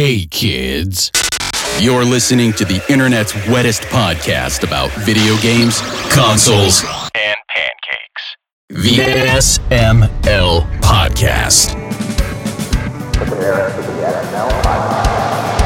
Hey kids, you're listening to the internet's wettest podcast about video games, consoles, and pancakes. The SML Podcast. Prepare for the SML Podcast.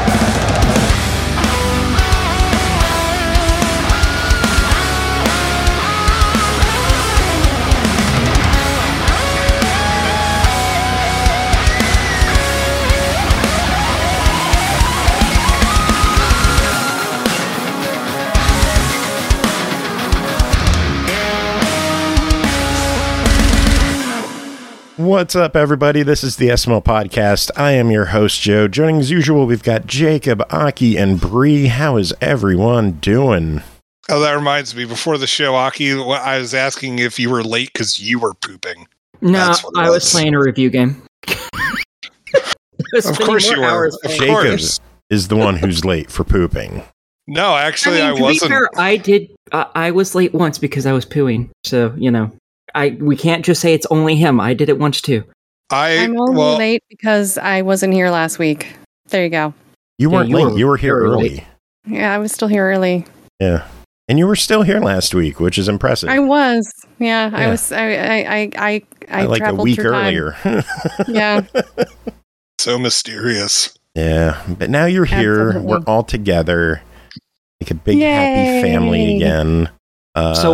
What's up, everybody? This is the SML Podcast. I am your host, Joe. Joining as usual, we've got Jacob, Aki, and Bree. How is everyone doing? Oh, that reminds me. Before the show, Aki, I was asking if you were late because you were pooping. No, I was playing a review game. Of course you were. Jacob is the one who's late for pooping. No, actually, I to wasn't. Be fair, I did. I was late once because I was pooing. So, you know. We can't just say it's only him. I did it once too. I'm only late because I wasn't here last week. There you go. You weren't late. You were here early. Late. Yeah, I was still here early. Yeah. And you were still here last week, which is impressive. I was. Yeah, I was. I like a week earlier. Yeah. So mysterious. Yeah. But now you're here. Absolutely. We're all together. Like a big happy family again. So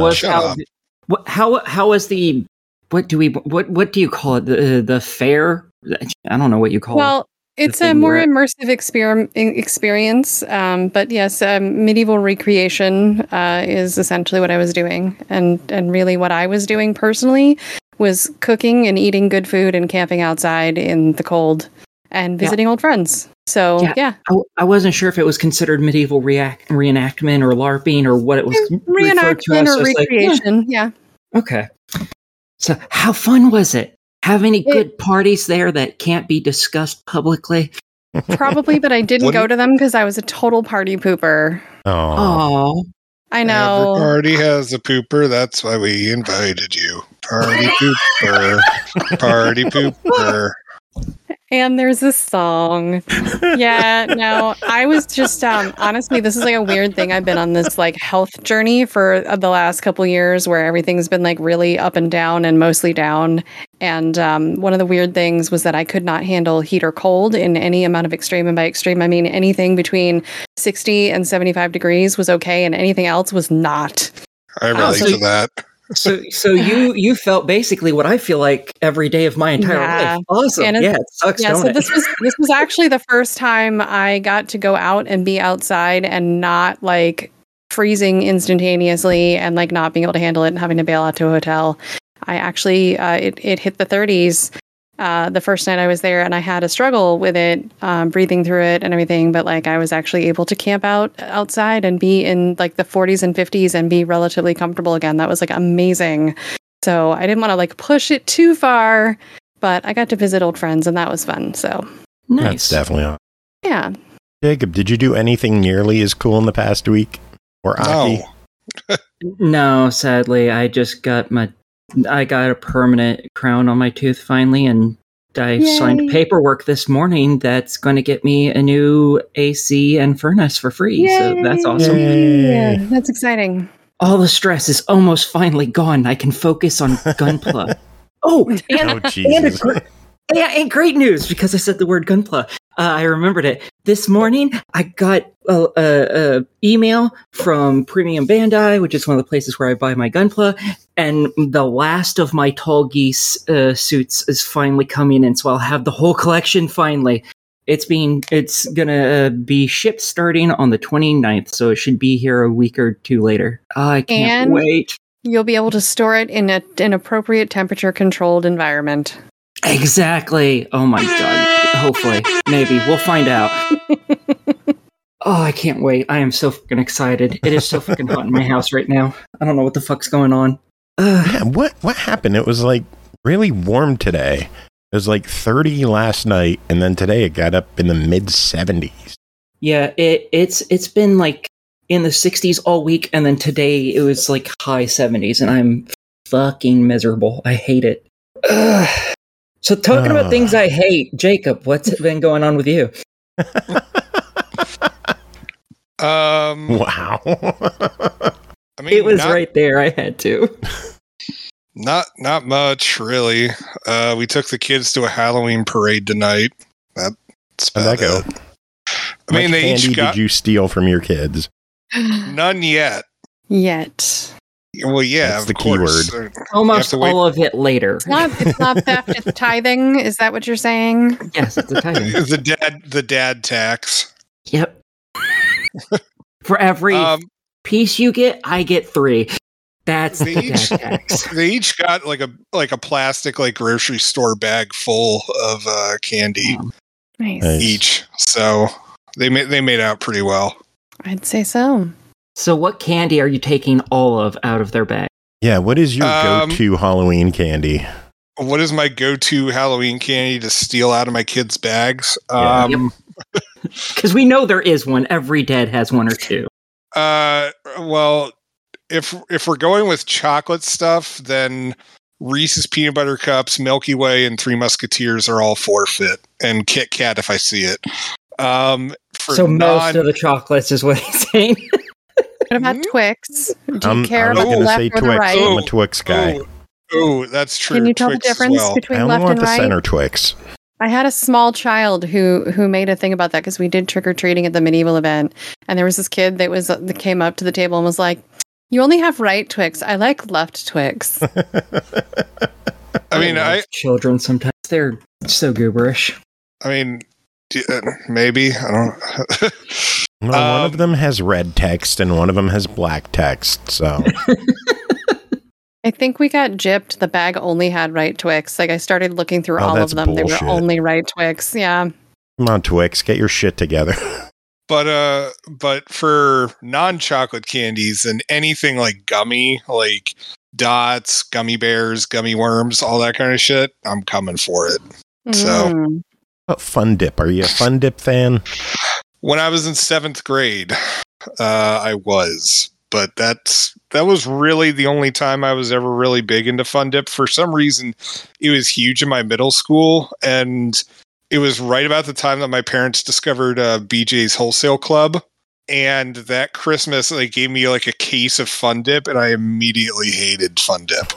how was the what do you call it, the fair? I don't know what you call it. Well, it's a more immersive experience. But yes, medieval recreation is essentially what I was doing, and really what I was doing personally was cooking and eating good food and camping outside in the cold and visiting old friends. So yeah. I wasn't sure if it was considered medieval reenactment or LARPing or what it was. Reenactment or recreation. Like, yeah. Okay. So how fun was it? Have any good parties there that can't be discussed publicly? Probably, but I didn't go to them because I was a total party pooper. Oh. I know. Every party has a pooper. That's why we invited you. Party pooper. Party pooper. And there's this song. Yeah, no, I was just, honestly, this is like a weird thing. I've been on this like health journey for the last couple years where everything's been like really up and down and mostly down. And one of the weird things was that I could not handle heat or cold in any amount of extreme. And by extreme, I mean anything between 60 and 75 degrees was okay. And anything else was not. I relate to that. So you felt basically what I feel like every day of my entire life. Awesome. And it sucks, don't it? This was actually the first time I got to go out and be outside and not like freezing instantaneously and like not being able to handle it and having to bail out to a hotel. I actually it hit the 30s the first night I was there, and I had a struggle with it, breathing through it and everything. But like I was actually able to camp outside and be in like the 40s and 50s and be relatively comfortable again. That was like amazing. So I didn't want to like push it too far, but I got to visit old friends, and that was fun. So nice. That's definitely awesome. Yeah. Jacob, did you do anything nearly as cool in the past week? Or Aki? No, sadly, I just got a permanent crown on my tooth finally, and I signed paperwork this morning that's going to get me a new AC and furnace for free. Yay. So that's awesome. Yeah, that's exciting. All the stress is almost finally gone. I can focus on Gunpla. And great news, because I said the word Gunpla. I remembered it. This morning, I got a email from Premium Bandai, which is one of the places where I buy my Gunpla, and the last of my Tall Geese suits is finally coming in, so I'll have the whole collection finally. It's gonna be shipped starting on the 29th, so it should be here a week or two later. I can't wait. You'll be able to store it in an appropriate temperature-controlled environment. Exactly. Oh my god. Hopefully. Maybe. We'll find out. Oh, I can't wait. I am so fucking excited. It is so fucking hot in my house right now. I don't know what the fuck's going on. Yeah, what happened? It was like really warm today. It was like 30 last night, and then today it got up in the mid 70s. Yeah, it's been like in the 60s all week, and then today it was like high 70s, and I'm fucking miserable. I hate it. So talking about things I hate, Jacob, what's been going on with you? Wow. I mean, It was right there. I had to. Not much, really. We took the kids to a Halloween parade tonight. That's How'd about that go? it. I mean, How much they candy each got did you steal from your kids? none yet. Yet. Well, yeah, That's of the key course. word. Almost to wait. all of it later. It's not theft, it's tithing. Is that what you're saying? Yes, it's a tithing. the dad tax. Yep. For every piece you get, I get 3. That's They the each- dad tax. They each got like a plastic grocery store bag full of candy Nice. Nice. each. So they made out pretty well. I'd say so. So what candy are you taking all of out of their bag? Yeah, what is your Um, go-to Halloween candy? What is my go-to Halloween candy to steal out of my kids' bags? Yeah. Because we know there is one. Every dad has one or two. Well, if we're going with chocolate stuff, then Reese's Peanut Butter Cups, Milky Way, and Three Musketeers are all forfeit, and Kit Kat if I see it. For So most of the chocolates is what he's saying. What about Twix? Do you care I was about the gonna left say or the Twix. right? I'm a Twix guy. Oh, that's true. Can you tell Twix the as difference well. I between only left want and the right? center Twix. I had a small child who made a thing about that because we did trick or treating at the medieval event, and there was this kid that came up to the table and was like, "You only have right Twix. I like left Twix." I mean, love children sometimes they're so gooberish. Maybe I don't. Well, one of them has red text and one of them has black text. So I think we got gypped. The bag only had right Twix. Like I started looking through all of that's them. bullshit. They were only right Twix. Yeah. come on, Twix, get your shit together. But for non-chocolate candies and anything like gummy, like dots, gummy bears, gummy worms, all that kind of shit, I'm coming for it. So Mm. What Fun Dip? Are you a Fun Dip fan? when I was in 7th grade, I was, but that was really the only time I was ever really big into Fun Dip. For some reason, it was huge in my middle school, and it was right about the time that my parents discovered BJ's Wholesale Club. And that Christmas, they gave me like a case of Fun Dip, and I immediately hated Fun Dip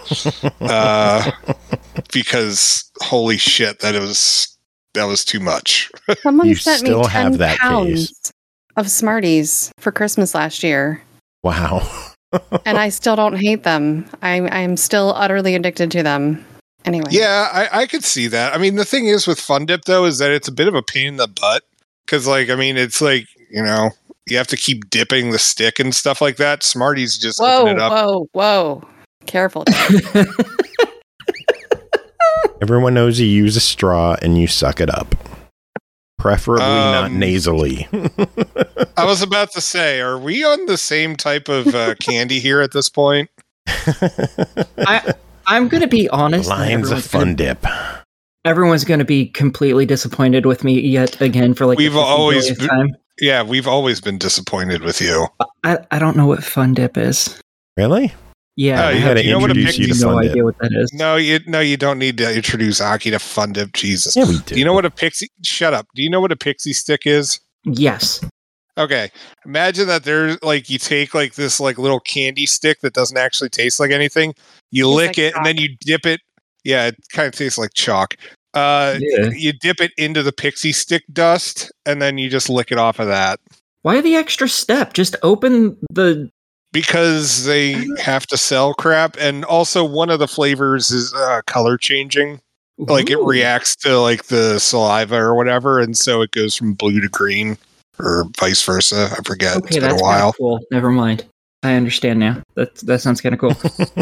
because holy shit, that was too much. Someone You sent me still 10 have that pounds case. of Smarties for Christmas last year, Wow. and I still don't hate them. I'm still utterly addicted to them. Anyway. Yeah, I could see that. I mean, the thing is with Fun Dip though is that it's a bit of a pain in the butt because, it's like you have to keep dipping the stick and stuff like that. Smarties just open it up. Whoa. Careful. Everyone knows you use a straw and you suck it up. Preferably not nasally. I was about to say, are we on the same type of candy here at this point? I'm going to be honest. Lines of Fun Dip. Everyone's going to be completely disappointed with me yet again for like We've the 50th always billionth time. Yeah, we've always been disappointed with you. I don't know what Fun Dip is. Really? Yeah, I had to you know what a introduce you to no Fun Dip. idea what that is. No, you don't need to introduce Aki to Fun Dip. Jesus. Yeah, we do. Do you know what a pixie? Shut up. Do you know what a pixie stick is? Yes. Okay. Imagine that there's you take this little candy stick that doesn't actually taste like anything. You Tastes lick like it and then chalk. you dip it. Yeah, it kind of tastes like chalk. Yeah. You dip it into the pixie stick dust and then you just lick it off of that. Why the extra step? Just open the. Because they have to sell crap, and also one of the flavors is color changing. Like it Ooh. reacts to the saliva or whatever, and so it goes from blue to green, or vice versa. I forget. Okay, It's been that's a while. cool. Never mind. I understand now. That sounds kind of cool.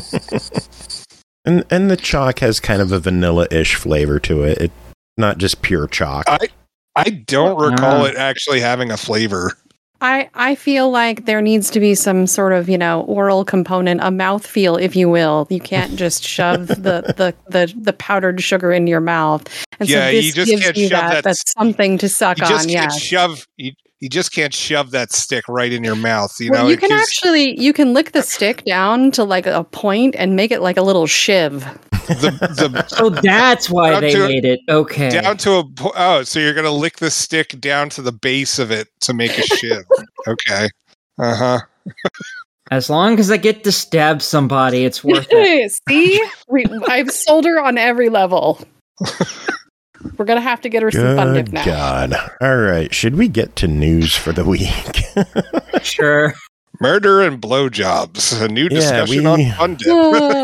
And the chalk has kind of a vanilla-ish flavor to it. It's not just pure chalk. I don't recall Ah. it actually having a flavor. I feel like there needs to be some sort of, oral component, a mouthfeel, if you will. You can't just shove the powdered sugar into your mouth. And Yeah, so this you just gives can't you shove that. that's something to suck You just on, can't yeah. shove. you just can't shove that stick right in your mouth. You Well, know, you can 'cause actually lick the stick down to like a point and make it like a little shiv. the Oh, that's why Down they to- made it. Okay. down to so you're gonna lick the stick down to the base of it to make a shiv. Okay. Uh-huh. As long as I get to stab somebody, it's worth it. See, I've sold her on every level. We're gonna have to get her some fun dip Good now. God. All right. Should we get to news for the week? Sure. Murder and blowjobs. A new discussion on fun dip.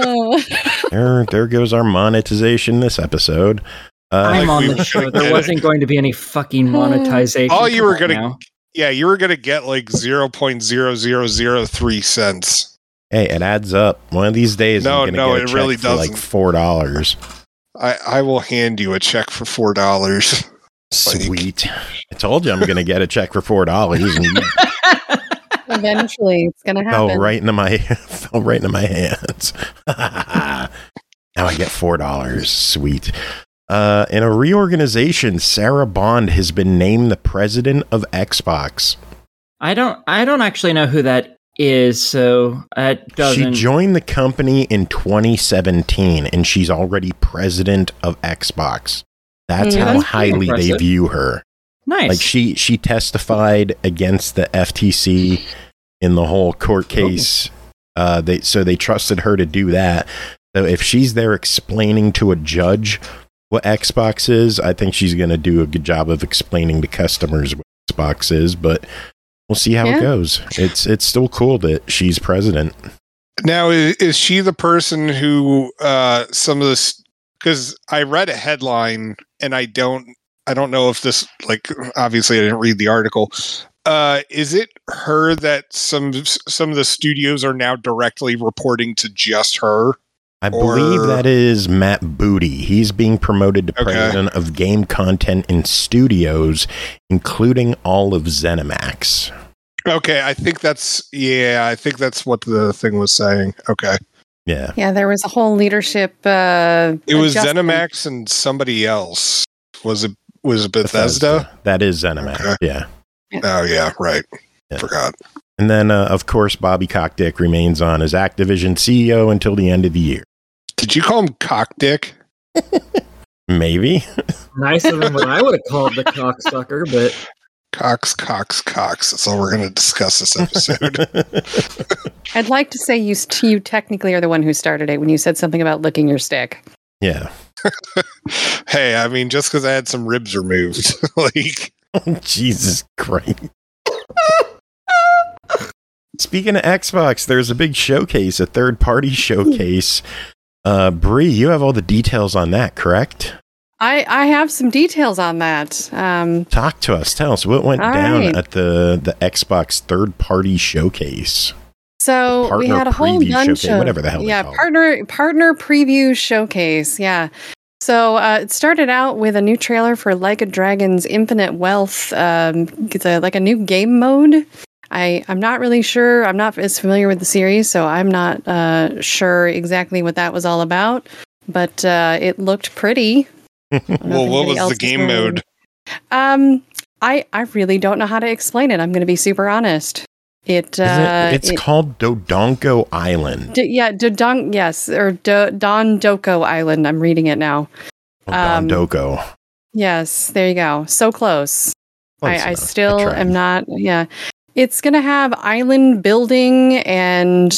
There goes our monetization this episode. I'm like on we the show. were There gonna- wasn't going to be any fucking monetization. All you were Come on gonna- now. Yeah, you were gonna get like 0.0003 cents. Hey, it adds up. One of these days, No, I'm going to get a it check really for like $4. I will hand you a check for $4. Sweet. I told you I'm going to get a check for $4, and you Eventually, it's gonna fell happen. right into my hands. Now I get $4. Sweet. In a reorganization, Sarah Bond has been named the president of Xbox. I don't actually know who that is, so it doesn't. She joined the company in 2017, and she's already president of Xbox. That's how that's pretty highly they impressive. view her. Nice. Like she testified against the FTC in the whole court case. They trusted her to do that. So if she's there explaining to a judge what Xbox is, I think she's going to do a good job of explaining to customers what Xbox is. But we'll see how it goes. It's still cool that she's president. Now, is she the person who some of this? Because I read a headline, and I don't know if this, like, obviously I didn't read the article. Is it her that some of the studios are now directly reporting to just her? I believe that is Matt Booty. He's being promoted to president of game content in studios, including all of ZeniMax. Okay, I think that's what the thing was saying. Okay. Yeah. Yeah, there was a whole leadership. It was adjustment. ZeniMax and somebody else. Was it Bethesda? That is ZeniMax. Okay. Yeah. Oh yeah, right. Yeah. Forgot. And then, of course, Bobby Cockdick remains on as Activision CEO until the end of the year. Did you call him Cockdick? Maybe. Nicer than what I would have called the cocksucker, but Cox. That's all we're going to discuss this episode. I'd like to say you technically are the one who started it when you said something about licking your stick. Yeah. Hey, I mean, just because I had some ribs removed, like, Jesus Christ. Speaking of Xbox, there's a big showcase, a third-party showcase. Bree, you have all the details on that, correct? I have some details on that. Talk to us. Tell us what went All down right. at the Xbox third-party showcase. So we Partner had a whole preview bunch showcase, of whatever the hell they call it. partner preview showcase. Yeah. So it started out with a new trailer for Like a Dragon's Infinite Wealth. It's like a new game mode. I'm not really sure. I'm not as familiar with the series, so I'm not sure exactly what that was all about. But it looked pretty. well, what was the game mode? I really don't know how to explain it. I'm going to be super honest. It's called Dodongo Island. Dondoko Island. I'm reading it now. Dondoko. Yes, there you go. So close. Close I enough. still I tried. am not. Yeah, it's going to have island building and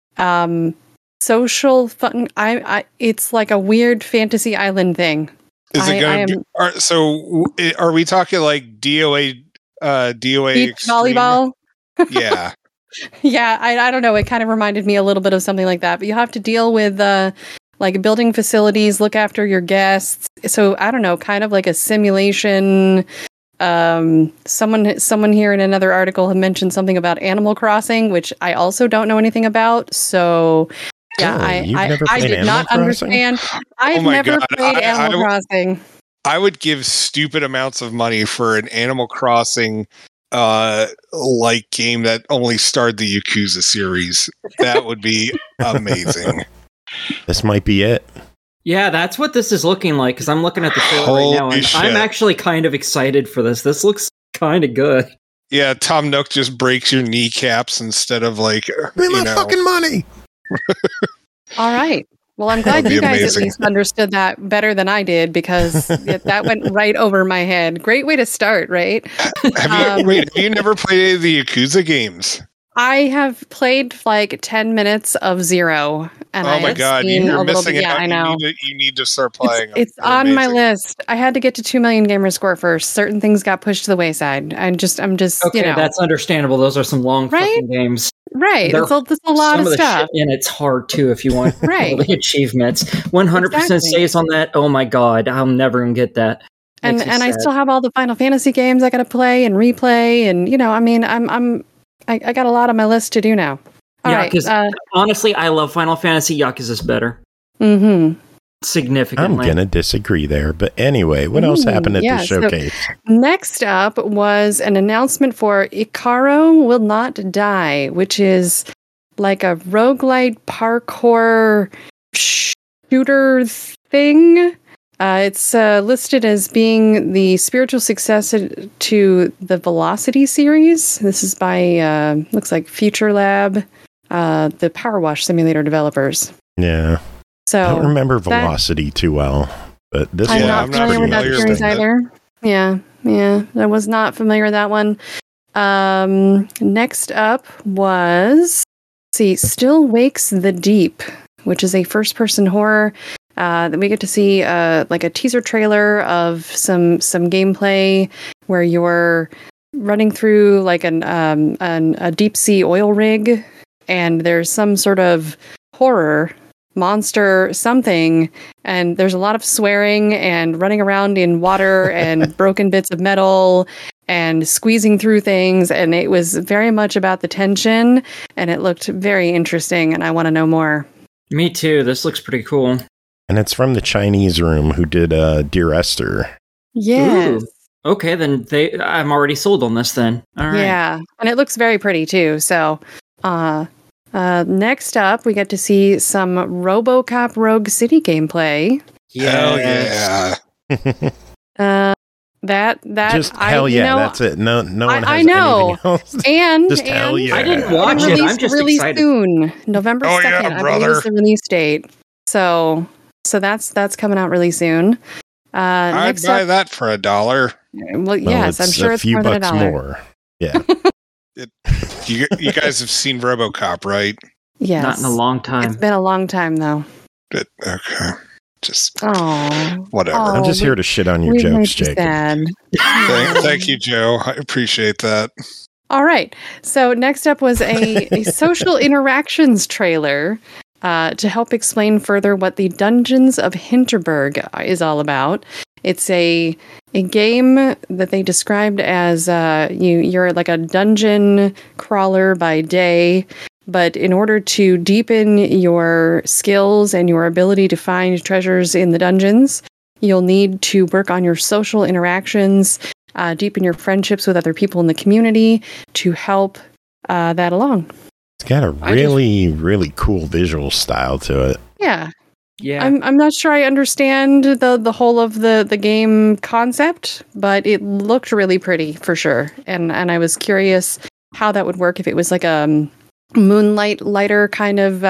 social fun. It's like a weird fantasy island thing. Is it going to be? So, are we talking like DOA? DOA Beach Extreme? volleyball. Yeah. Yeah, I don't know. It kind of reminded me a little bit of something like that. But you have to deal with like building facilities, look after your guests. So I don't know, kind of like a simulation. Someone here in another article had mentioned something about Animal Crossing, which I also don't know anything about. So yeah, I did not understand. I've never played Animal Crossing. I would give stupid amounts of money for an Animal Crossing like game that only starred the Yakuza series. That would be amazing. This might be it. yeah, that's what this is looking like, because I'm looking at the trailer right now, Holy and shit. I'm actually kind of excited for this. This looks kind of good. Yeah, Tom Nook just breaks your kneecaps instead of like, Pay my fucking money. All right. Well, I'm glad That'd be you guys amazing. at least understood that better than I did, because that went right over my head. Great way to start, right? Have you never played any of the Yakuza games? I have played like 10 minutes of Zero, and Oh my god, you're missing bit. out. Yeah, I know. You need to start playing. It's They're on my amazing. list. I had to get to 2 million gamer score first. Certain things got pushed to the wayside. I'm just, Okay, you know, that's understandable. Those are some long Right? fucking games. right. They're- It's a lot Some of the stuff. shit, and it's hard too if you want Right. all the achievements. 100% Exactly. saves on that. Oh my god, I'll never gonna get that. And Makes me I sad. still have all the Final Fantasy games I got to play and replay, and you know, I mean, I got a lot on my list to do now. All Yeah, right. 'cause honestly, I love Final Fantasy. Yakuza's better. Mm-hmm. Significantly. I'm gonna disagree there, but anyway, what else happened at yeah, the so- showcase? Next up was an announcement for Ikaro Will Not Die, which is like a roguelite parkour shooter thing. It's listed as being the spiritual successor to the Velocity series. This is by, looks like Future Lab, the Power Wash Simulator developers. Yeah, So I don't remember Velocity too well, but this I'm one not looks familiar with pretty that series interesting. either. Yeah, I was not familiar with that one. Next up was, Still Wakes the Deep, which is a first-person horror that we get to see like a teaser trailer of some gameplay where you're running through like a deep sea oil rig, and there's some sort of horror monster something, and there's a lot of swearing and running around in water and broken bits of metal and squeezing through things, and it was very much about the tension, and it looked very interesting, and I want to know more. Me too. This looks pretty cool. And it's from the Chinese room who did Dear Esther. Yes. Ooh. Okay, then I'm already sold on this then. All right. Yeah, and it looks very pretty too. So, next up, we get to see some RoboCop Rogue City gameplay. Hell yeah! That Just hell yeah, that's it. No one has I know. anything else. And Just hell yeah. I didn't watch it. Released I'm just really excited. soon, November 2nd. Oh, yeah, I believe brother. is the release date. So that's coming out really soon. I'd Next buy up, that for $1. well, Well, yes, I'm sure a it's few more than bucks $1. more. Yeah. You guys have seen RoboCop, right? Yes, Not in a long time. It's been a long time though. But okay, just Oh, whatever. I'm just here to shit on your we made jokes, you Jake. sad. Thank you, Joe. I appreciate that. All right. So next up was a social interactions trailer to help explain further what the Dungeons of Hinterberg is all about. It's a game that they described as you're like a dungeon crawler by day, but in order to deepen your skills and your ability to find treasures in the dungeons, you'll need to work on your social interactions, deepen your friendships with other people in the community to help that along. It's got a really cool visual style to it. Yeah. Yeah. I'm not sure I understand the whole of the game concept, but it looked really pretty for sure. And I was curious how that would work if it was like a Moonlight lighter kind of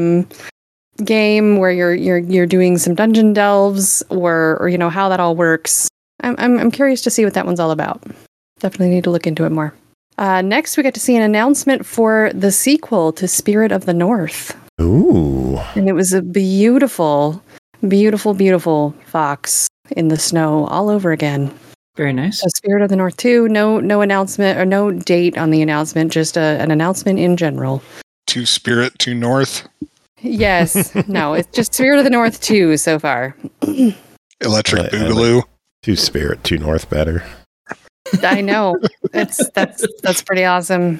game where you're doing some dungeon delves or you know how that all works. I'm curious to see what that one's all about. Definitely need to look into it more. Next, we got to see an announcement for the sequel to Spirit of the North. Ooh. And it was a beautiful, beautiful, beautiful fox in the snow all over again. Very nice. So Spirit of the North 2, no announcement or no date on the announcement, just an announcement in general. To Spirit, to North. Yes. No, it's just Spirit of the North 2 so far. Electric I Boogaloo. Two Spirit, two North better. I know. That's pretty awesome.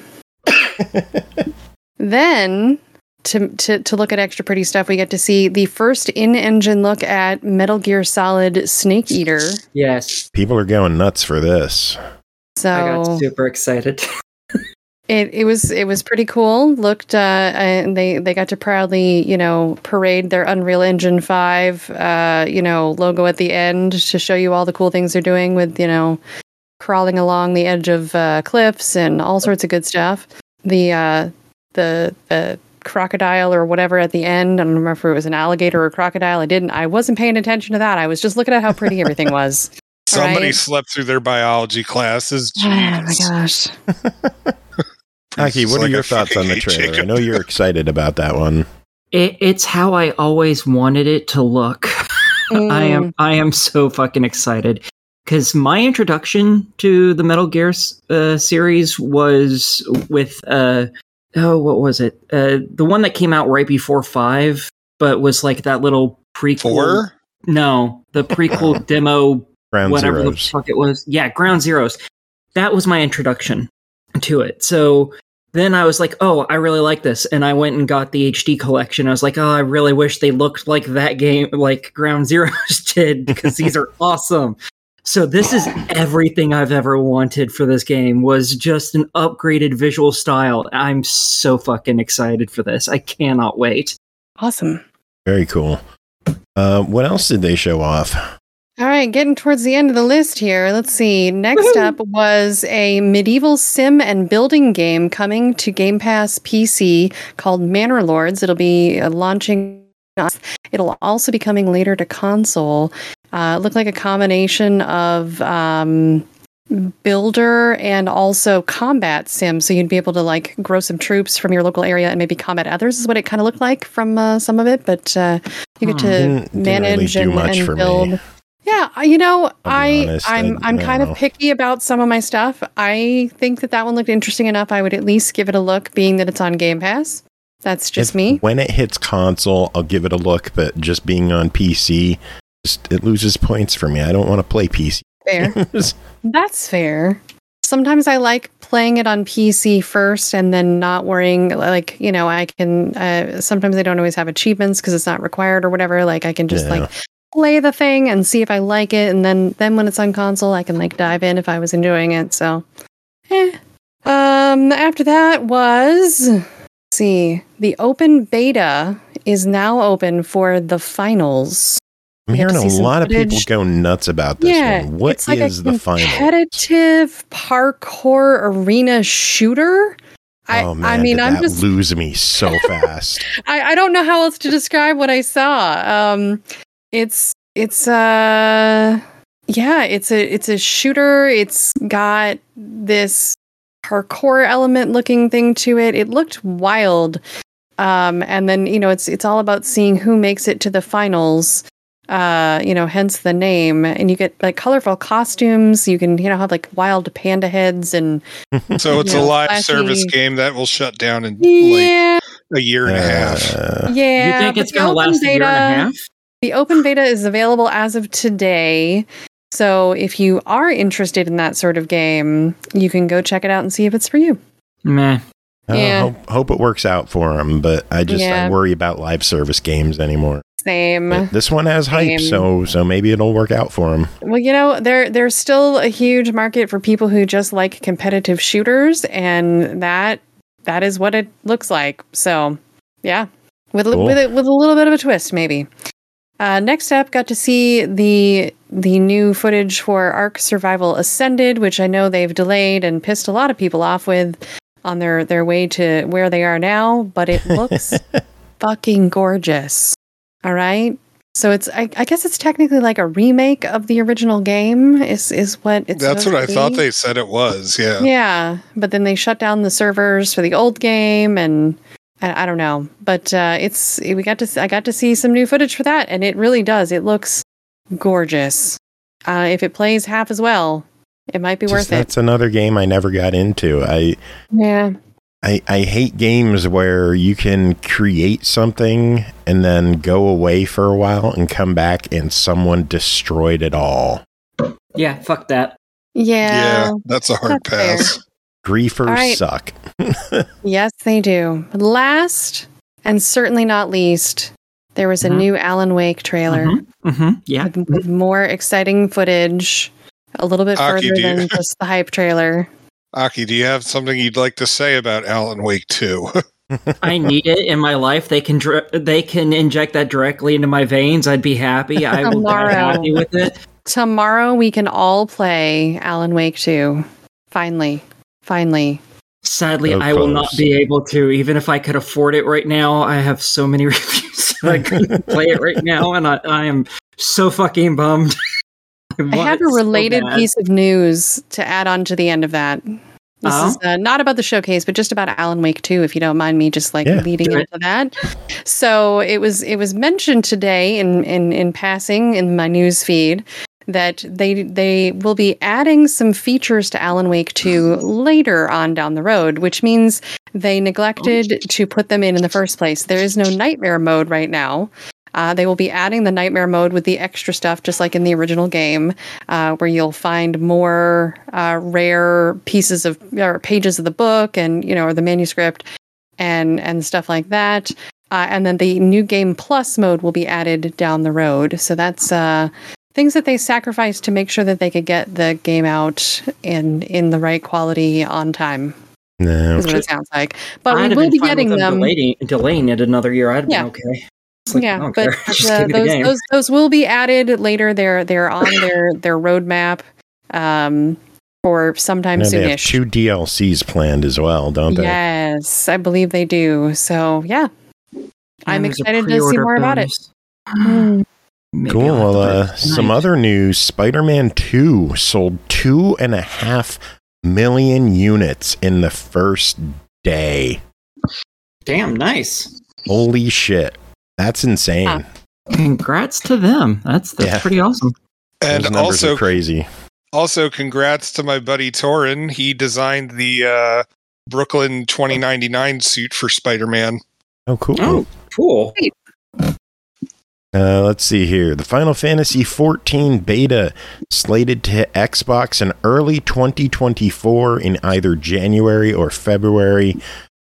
Then to look at extra pretty stuff, we get to see the first in-engine look at Metal Gear Solid Snake Eater. Yes. People are going nuts for this. So I got super excited. It was pretty cool. Looked and they got to proudly, parade their Unreal Engine 5 logo at the end to show you all the cool things they're doing with, crawling along the edge of cliffs and all sorts of good stuff. The crocodile or whatever at the end, I don't remember if it was an alligator or a crocodile. I wasn't paying attention to that. I was just looking at how pretty everything was. Somebody Right? slept through their biology classes. Oh my Jeez. gosh. Aki, what are Like your I thoughts on the fucking hate trailer? I Jacob. know you're excited about that one. It's how I always wanted it to look. I am so fucking excited because my introduction to the Metal Gear series was with what was it? The one that came out right before 5, but was like that little prequel. 4? No, the prequel demo, Ground whatever Zeroes. the fuck it was. Yeah, Ground Zeroes. That was my introduction to it. So then I was like, oh, I really like this. And I went and got the HD collection. I was like, oh, I really wish they looked like that game, like Ground Zeroes did, because these are awesome. So this is everything I've ever wanted for this game, was just an upgraded visual style. I'm so fucking excited for this. I cannot wait. Awesome. Very cool. What else did they show off? All right, getting towards the end of the list here. Let's see. Next up was a medieval sim and building game coming to Game Pass PC called Manor Lords. It'll be launching. It'll also be coming later to console. It looked like a combination of builder and also combat sim. So you'd be able to like grow some troops from your local area and maybe combat others is what it kind of looked like from some of it. But you get to Didn't manage really do much and for build. me. Yeah, you know, I'll be honest, I'm I kind don't know. of picky about some of my stuff. I think that one looked interesting enough. I would at least give it a look, being that it's on Game Pass. That's just me. When it hits console, I'll give it a look, but just being on PC, it loses points for me. I don't want to play PC Fair. games. That's fair. Sometimes I like playing it on PC first and then not worrying, like, you know, I can, sometimes I don't always have achievements because it's not required or whatever. Like I can just like play the thing and see if I like it. And then when it's on console, I can like dive in if I was enjoying it. So, after that was, let's see, the open beta is now open for the finals. I'm We got to hearing a see some lot of people footage. go nuts about this one. What it's like is the final? competitive parkour arena shooter. Oh man, I mean, did I'm that just lose me so fast. I don't know how else to describe what I saw. It's a shooter. It's got this parkour element looking thing to it. It looked wild. And then, you know, it's all about seeing who makes it to the finals. Hence the name. And you get like colorful costumes. You can, have like wild panda heads and So it's a Yeah, live flashy. service game that will shut down in yeah. like a year and a half. Yeah. You think but it's the going to open last a year and a half? The open beta is available as of today. So if you are interested in that sort of game, you can go check it out and see if it's for you. Meh. Yeah. Hope it works out for them, but I Yeah. worry about live service games anymore. Same. But this one has hype, Same. so maybe it'll work out for them. Well, there's still a huge market for people who just like competitive shooters, and that is what it looks like. So, yeah, with Cool. a little bit of a twist, maybe. Next up, got to see the new footage for Ark Survival Ascended, which I know they've delayed and pissed a lot of people off with on their way to where they are now, but it looks fucking gorgeous. All right. So I guess it's technically like a remake of the original game is what it's That's what I supposed to thought be. they said it was. Yeah. Yeah, but then they shut down the servers for the old game, and I don't know. But I got to see some new footage for that, and it really does. It looks gorgeous. If it plays half as well, it might be worth it. That's another game I never got into. Yeah. I hate games where you can create something and then go away for a while and come back and someone destroyed it all. Yeah, fuck that. Yeah. That's a hard That's fair. pass. Griefers All right. suck. Yes, they do. Last and certainly not least, there was a Mhm. new Alan Wake trailer Yeah. with more exciting footage, a little bit Aki, further do you- than just the hype trailer. Aki, do you have something you'd like to say about Alan Wake 2? I need it in my life. They can inject that directly into my veins. I'd be happy. I will be Tomorrow. happy with it. Tomorrow we can all play Alan Wake 2. Finally. Sadly, So I will not close. be able to, even if I could afford it right now. I have so many reviews that I couldn't play it right now, and I am so fucking bummed. I have a related piece of news to add on to the end of that. This is not about the showcase, but just about Alan Wake 2, if you don't mind me just leading into that. So it was mentioned today in passing in my news feed that they will be adding some features to Alan Wake 2 later on down the road, which means they neglected to put them in the first place. There is no nightmare mode right now. They will be adding the nightmare mode with the extra stuff, just like in the original game, where you'll find more rare pieces of or pages of the book and or the manuscript and stuff like that. And then the new game plus mode will be added down the road. So that's things that they sacrificed to make sure that they could get the game out in the right quality on time. No. Is what it sounds like. But I'd we have will been be fine with getting them. delaying it another year. I'd have been okay. It's like, I Yeah, don't but care. Just give me the game. those will be added later. They're on their roadmap for sometime And they have soonish. 2 DLCs planned as well, don't they? Yes, I believe they do. So yeah, I'm And there's a excited to see pre-order more about it. bonus. Maybe Cool. I'll have to Well, play it some tonight. other news. Spider-Man 2 sold 2.5 million units in the first day. Damn, nice. Holy shit. That's insane. Huh. Congrats to them. That's Yeah. pretty awesome. Those And numbers are crazy. also congrats to my buddy Torin. He designed the Brooklyn 2099 suit for Spider-Man. Oh, cool. Oh, cool. Let's see here. The Final Fantasy XIV beta slated to hit Xbox in early 2024 in either January or February.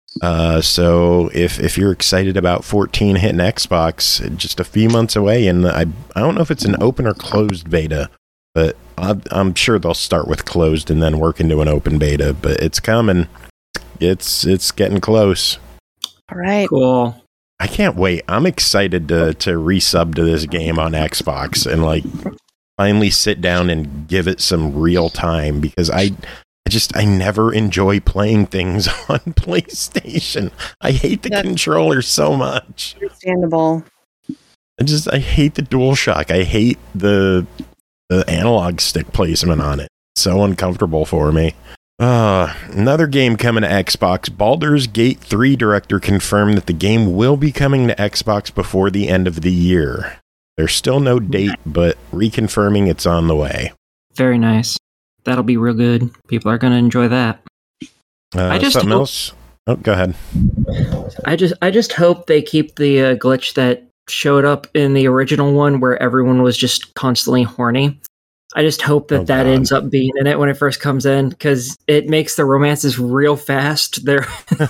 So if you're excited about 14 hitting Xbox, just a few months away, and I don't know if it's an open or closed beta, but I'm sure they'll start with closed and then work into an open beta. But it's coming. It's getting close. All right. Cool. I can't wait. I'm excited to resub to this game on Xbox and finally sit down and give it some real time, because I never enjoy playing things on PlayStation. I hate the controller so much. Understandable. I hate the DualShock. I hate the analog stick placement on it. It's so uncomfortable for me. Another game coming to Xbox. Baldur's Gate 3 director confirmed that the game will be coming to Xbox before the end of the year. There's still no date, but reconfirming it's on the way. Very nice. That'll be real good. People are going to enjoy that. I just something hope- else? Oh, go ahead. I just hope they keep the glitch that showed up in the original one where everyone was just constantly horny. I just hope that God. ends up being in it when it first comes in, because it makes the romances real fast. There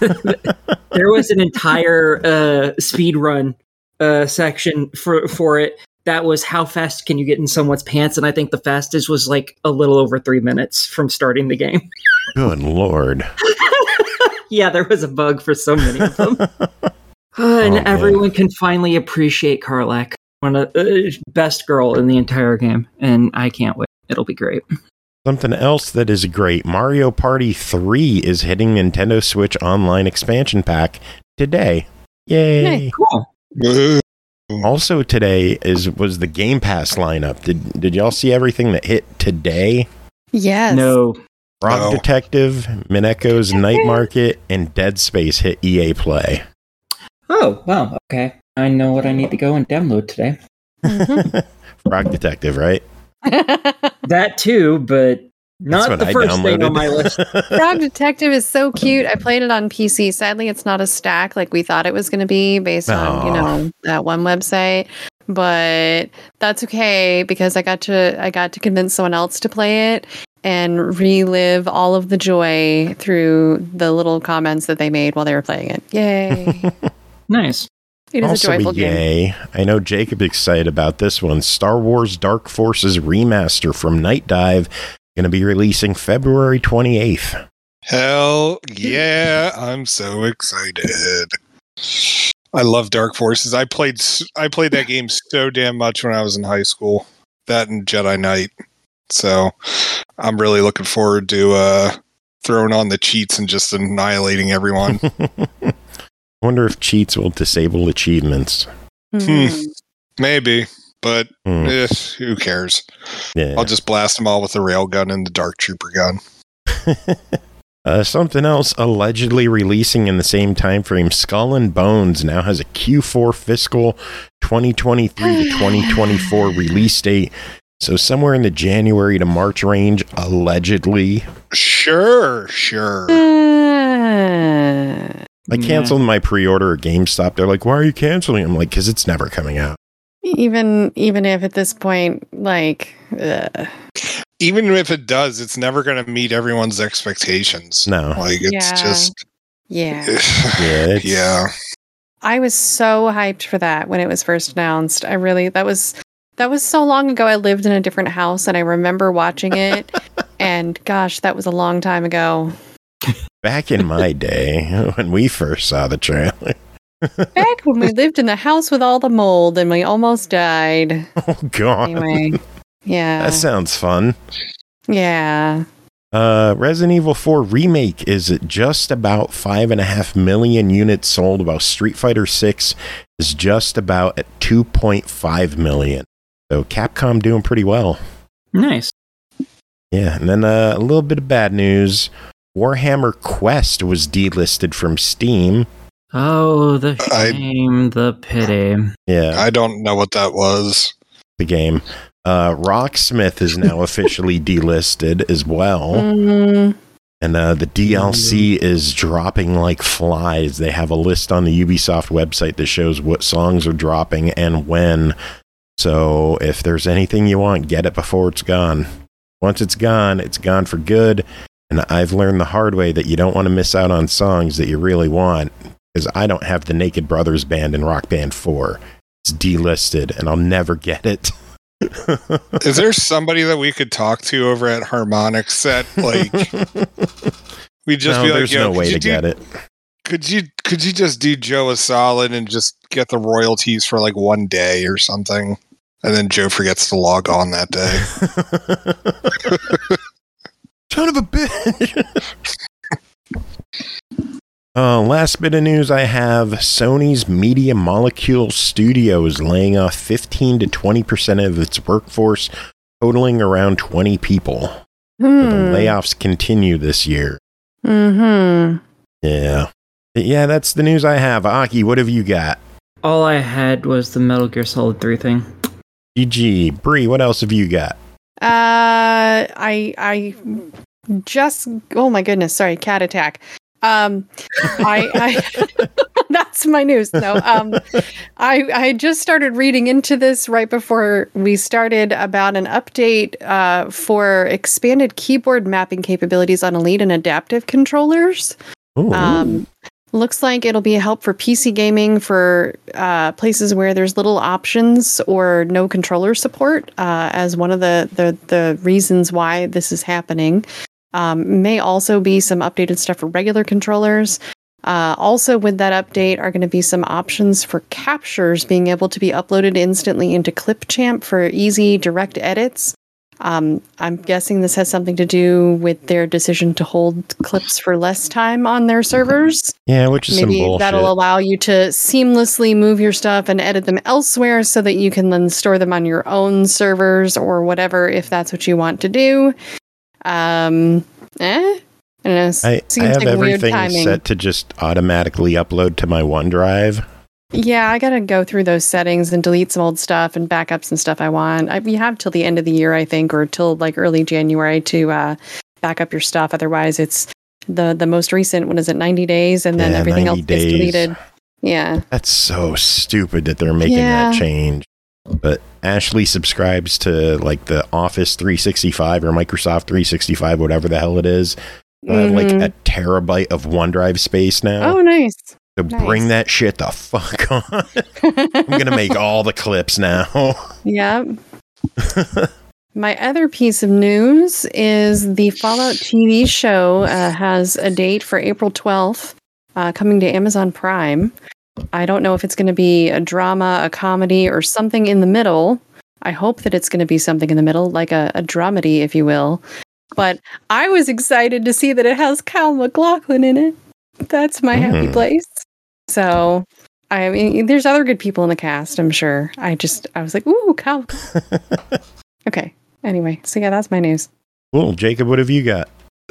was an entire speed run section for it. That was how fast can you get in someone's pants, and I think the fastest was like a little over 3 minutes from starting the game. Good Lord. Yeah, there was a bug for so many of them. And man. everyone can finally appreciate Karlach, one of the best girl in the entire game, and I can't wait. It'll be great. Something else that is great. Mario Party 3 is hitting Nintendo Switch Online expansion pack today. Yay. Nice. Cool. Also today was the Game Pass lineup. Did y'all see everything that hit today? Yes. No. Rock No. Detective, Mineko's Night Market, and Dead Space hit EA Play. Oh, wow. Okay. I know what I need to go and download today. Rock Detective, right? That too, but That's not what the I first thing downloaded. on my list. Dog Detective is so cute. I played it on PC. Sadly, it's not a stack like we thought it was going to be based on, that one website. But that's okay, because I got to convince someone else to play it and relive all of the joy through the little comments that they made while they were playing it. Yay. Nice. It is Also a joyful game. yay. I know Jacob's excited about this one. Star Wars Dark Forces Remaster from Night Dive, going to be releasing February 28th. Hell yeah, I'm so excited. I love Dark Forces. I played that game so damn much when I was in high school. That and Jedi Knight. So I'm really looking forward to throwing on the cheats and just annihilating everyone. I wonder if cheats will disable achievements. Maybe, but who cares? Yeah. I'll just blast them all with the railgun and the Dark Trooper gun. Something else allegedly releasing in the same time frame. Skull and Bones now has a Q4 fiscal 2023 to 2024 release date. So somewhere in the January to March range, allegedly. Sure. I canceled my pre-order at GameStop. They're like, why are you canceling? I'm like, because it's never coming out. Even if at this point, like... Even if it does, it's never going to meet everyone's expectations. No. Like, it's just... Yeah. I was so hyped for that when it was first announced. That was so long ago. I lived in a different house and I remember watching it. And gosh, that was a long time ago. Back in my day, when we first saw the trailer. Back when we lived in the house with all the mold and we almost died. Oh, God. Anyway, yeah. That sounds fun. Yeah. Resident Evil 4 Remake is at just about 5.5 million units sold, while Street Fighter 6 is just about at 2.5 million. So Capcom doing pretty well. Nice. Yeah, and then a little bit of bad news. Warhammer Quest was delisted from Steam. Oh, the shame, the pity. Yeah. I don't know what that was. The game. Rocksmith is now officially delisted as well. Mm-hmm. And the DLC is dropping like flies. They have a list on the Ubisoft website that shows what songs are dropping and when. So if there's anything you want, get it before it's gone. Once it's gone for good. And I've learned the hard way that you don't want to miss out on songs that you really want, because I don't have the Naked Brothers band in Rock Band 4. It's delisted, and I'll never get it. Is there somebody that we could talk to over at Harmonix that, like, we just be like, there's no way to get it. Could you just do Joe a solid and just get the royalties for like one day or something, and then Joe forgets to log on that day? Son of a bitch. Last bit of news I have, Sony's Media Molecule Studios laying off 15 to 20% of its workforce, totaling around 20 people. So the layoffs continue this year. Mm-hmm. Yeah, that's the news I have. Aki, what have you got? All I had was the Metal Gear Solid 3 thing. GG. Bree, what else have you got? I just, oh my goodness, sorry, cat attack. I that's my news. No, I just started reading into this right before we started about an update for expanded keyboard mapping capabilities on Elite and adaptive controllers. Looks like it'll be a help for PC gaming for places where there's little options or no controller support, as one of the reasons why this is happening. May also be some updated stuff for regular controllers. Also with that update are going to be some options for captures being able to be uploaded instantly into Clipchamp for easy direct edits. I'm guessing this has something to do with their decision to hold clips for less time on their servers. Yeah, which is maybe some bullshit. That'll allow you to seamlessly move your stuff and edit them elsewhere so that you can then store them on your own servers or whatever, if that's what you want to do. I don't know. I have everything set to just automatically upload to my OneDrive. Yeah, I gotta go through those settings and delete some old stuff and backups and stuff I want. We have till the end of the year, I think, or till like early January to back up your stuff. Otherwise, it's the most recent, what is it, 90 days, and then everything else gets deleted. Yeah. That's so stupid that they're making that change. But Ashley subscribes to like the Office 365 or Microsoft 365, whatever the hell it is. I have like a terabyte of OneDrive space now. Oh, nice. So bring that shit the fuck on. I'm going to make all the clips now. Yep. My other piece of news is the Fallout TV show has a date for April 12th, coming to Amazon Prime. I don't know if it's going to be a drama, a comedy, or something in the middle. I hope that it's going to be something in the middle, like a dramedy, if you will. But I was excited to see that it has Kyle MacLachlan in it. That's my happy place. So, I mean, there's other good people in the cast, I'm sure. I was like, ooh, Kyle. Okay. Anyway, so yeah, that's my news. Cool. Jacob, what have you got?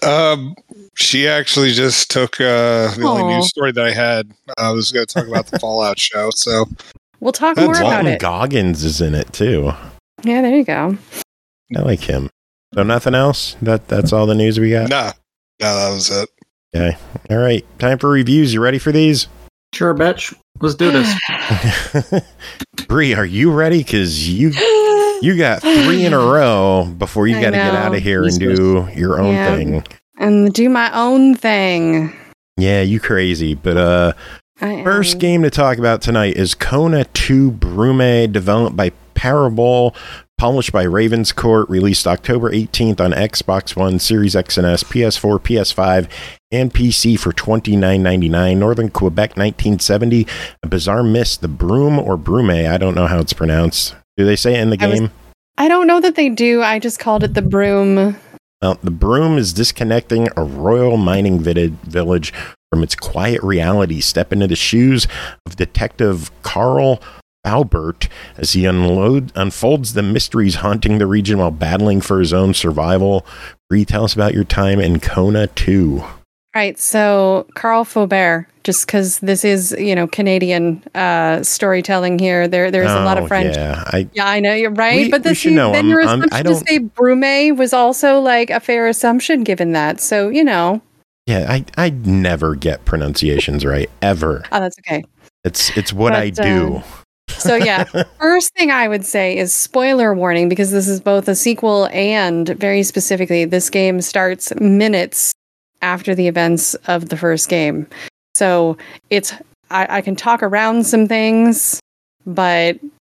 She actually just took the only news story that I had. I was going to talk about the Fallout show, so we'll talk more about Walton it. Goggins is in it too. Yeah, there you go. I like him. So nothing else? That's all the news we got? No, that was it. Okay. All right. Time for reviews. You ready for these? Sure, bitch. Let's do this. Bree, are you ready? Because you got 3 in a row before you got to get out of here and do your own thing. And do my own thing. Yeah, you crazy. But first game to talk about tonight is Kona 2 Brume, developed by Parable, published by Ravenscourt, released October 18th on Xbox One, Series X and S, PS4, PS5, and PC for $29.99. Northern Quebec, 1970. A bizarre miss. The Broom or Brume, I don't know how it's pronounced. Do they say it in the game? I don't know that they do. I just called it the Broom. Well, the Broom is disconnecting a royal mining village from its quiet reality. Step into the shoes of Detective Carl Albert as he unfolds the mysteries haunting the region while battling for his own survival. Bree, tell us about your time in Kona 2. Right, so Carl Faubert, just because this is, Canadian storytelling here, there's a lot of French. Yeah, I know, you're right. But we should know. Then your assumption to say Brume was also like a fair assumption given that. So, Yeah, I never get pronunciations right, ever. Oh, that's okay. It's what I do. So yeah, first thing I would say is spoiler warning, because this is both a sequel and very specifically, this game starts minutes after the events of the first game. So I can talk around some things, but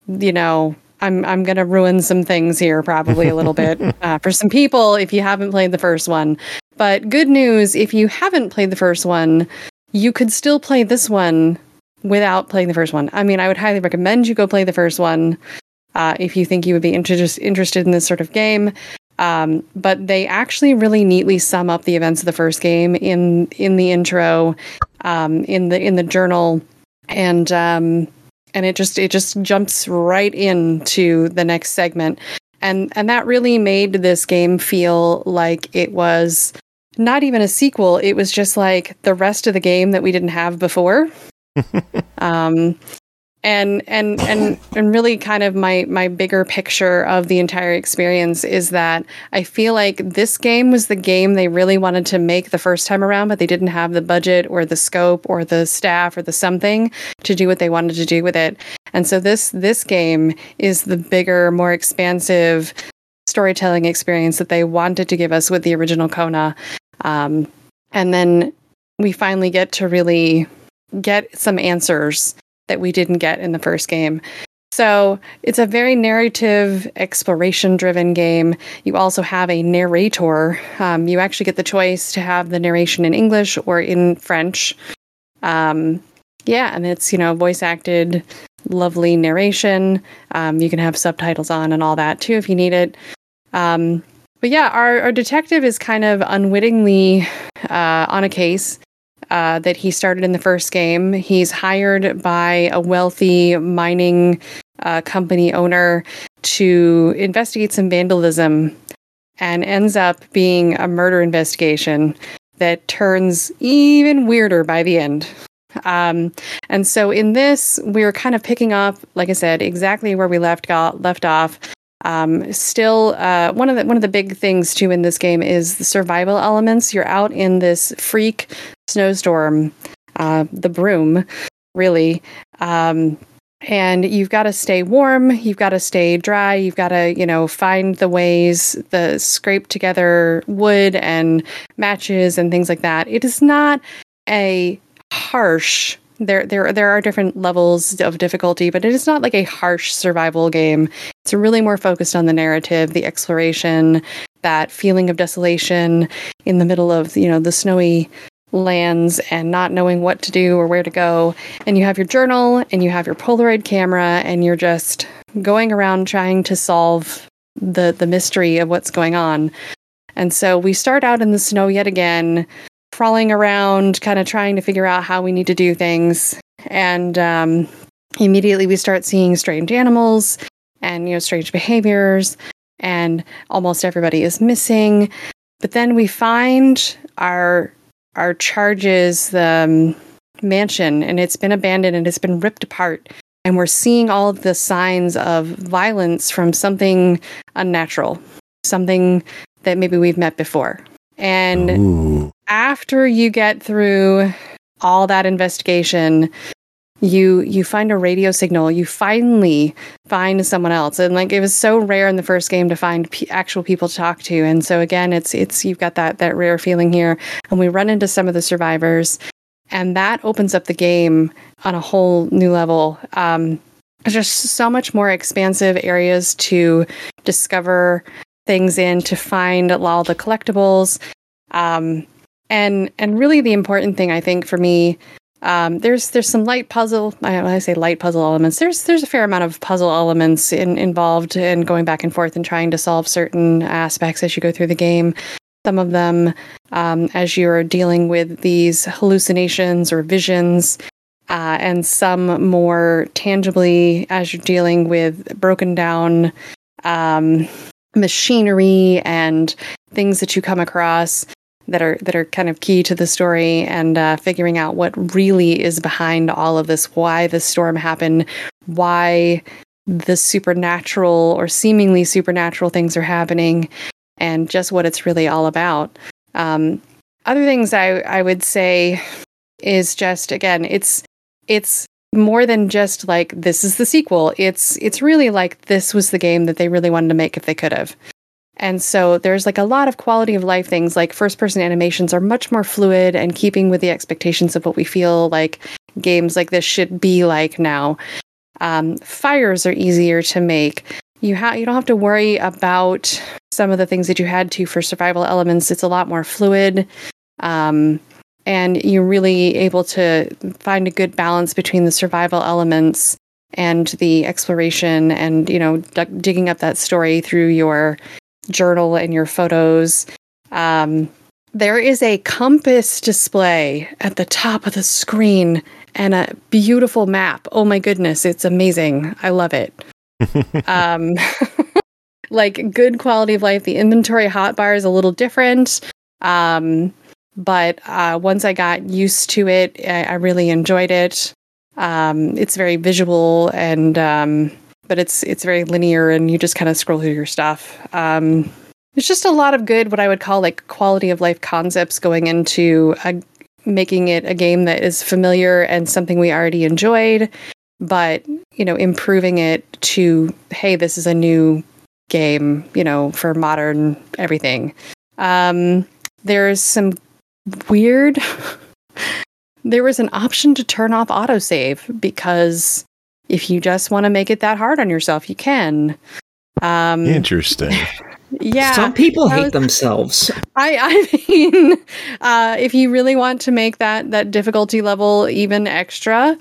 I'm going to ruin some things here probably a little bit for some people if you haven't played the first one. But good news, if you haven't played the first one, you could still play this one without playing the first one. I mean, I would highly recommend you go play the first one if you think you would be interested in this sort of game. But they actually really neatly sum up the events of the first game in the intro, in the journal, and it just jumps right into the next segment, and that really made this game feel like it was not even a sequel. It was just like the rest of the game that we didn't have before. And really kind of my bigger picture of the entire experience is that I feel like this game was the game they really wanted to make the first time around, but they didn't have the budget or the scope or the staff or the something to do what they wanted to do with it. And so this game is the bigger, more expansive storytelling experience that they wanted to give us with the original Kona. And then we finally get to really get some answers that we didn't get in the first game. So it's a very narrative, exploration-driven game. You also have a narrator. You actually get the choice to have the narration in English or in French. And it's, voice-acted, lovely narration. You can have subtitles on and all that, too, if you need it. But yeah, our detective is kind of unwittingly on a case that he started in the first game. He's hired by a wealthy mining company owner to investigate some vandalism, and ends up being a murder investigation that turns even weirder by the end. And so in this, we're kind of picking up, like I said, exactly where we left off. Still, one of the big things too in this game is the survival elements. You're out in this freak snowstorm, the Broom, really, and you've got to stay warm. You've got to stay dry. You've got to, find the ways, the scrape together wood and matches and things like that. It is not a harsh. There are different levels of difficulty, but it is not like a harsh survival game. It's really more focused on the narrative, the exploration, that feeling of desolation in the middle of, the snowy lands and not knowing what to do or where to go. And you have your journal and you have your Polaroid camera and you're just going around trying to solve the mystery of what's going on. And so we start out in the snow yet again, crawling around, kind of trying to figure out how we need to do things. And immediately we start seeing strange animals and, strange behaviors, and almost everybody is missing. But then we find our charges, the mansion, and it's been abandoned and it's been ripped apart. And we're seeing all of the signs of violence from something unnatural, something that maybe we've met before. And after you get through all that investigation, you find a radio signal. You finally find someone else. And it was so rare in the first game to find actual people to talk to. And so again, it's you've got that rare feeling here. And we run into some of the survivors, and that opens up the game on a whole new level. There's just so much more expansive areas to discover things in, to find all the collectibles. And really the important thing, I think, for me, there's some light puzzle. When I say light puzzle elements, there's a fair amount of puzzle elements involved in going back and forth and trying to solve certain aspects as you go through the game. Some of them, as you're dealing with these hallucinations or visions, and some more tangibly as you're dealing with broken down machinery and things that you come across that are kind of key to the story, and figuring out what really is behind all of this, why the storm happened, why the supernatural or seemingly supernatural things are happening, and just what it's really all about. Other things I would say is just, again, it's more than just this is the sequel. It's really this was the game that they really wanted to make if they could have. And so there's a lot of quality of life things, first-person animations are much more fluid and keeping with the expectations of what we feel like games like this should be like now. Fires are easier to make. You don't have to worry about some of the things that you had to for survival elements. It's a lot more fluid. And you're really able to find a good balance between the survival elements and the exploration and, digging up that story through your journal and your photos. There is a compass display at the top of the screen and a beautiful map. Oh my goodness, it's amazing. I love it. Good quality of life. The inventory hotbar is a little different. But once I got used to it, I really enjoyed it. It's very visual, and but it's very linear, and you just kind of scroll through your stuff. There's just a lot of good, what I would call quality of life concepts going into making it a game that is familiar and something we already enjoyed, but improving it to, hey, this is a new game, for modern everything. There's some weird. There was an option to turn off autosave, because if you just want to make it that hard on yourself, you can. Interesting. Yeah. Some people hate themselves. I mean, if you really want to make that difficulty level even extra,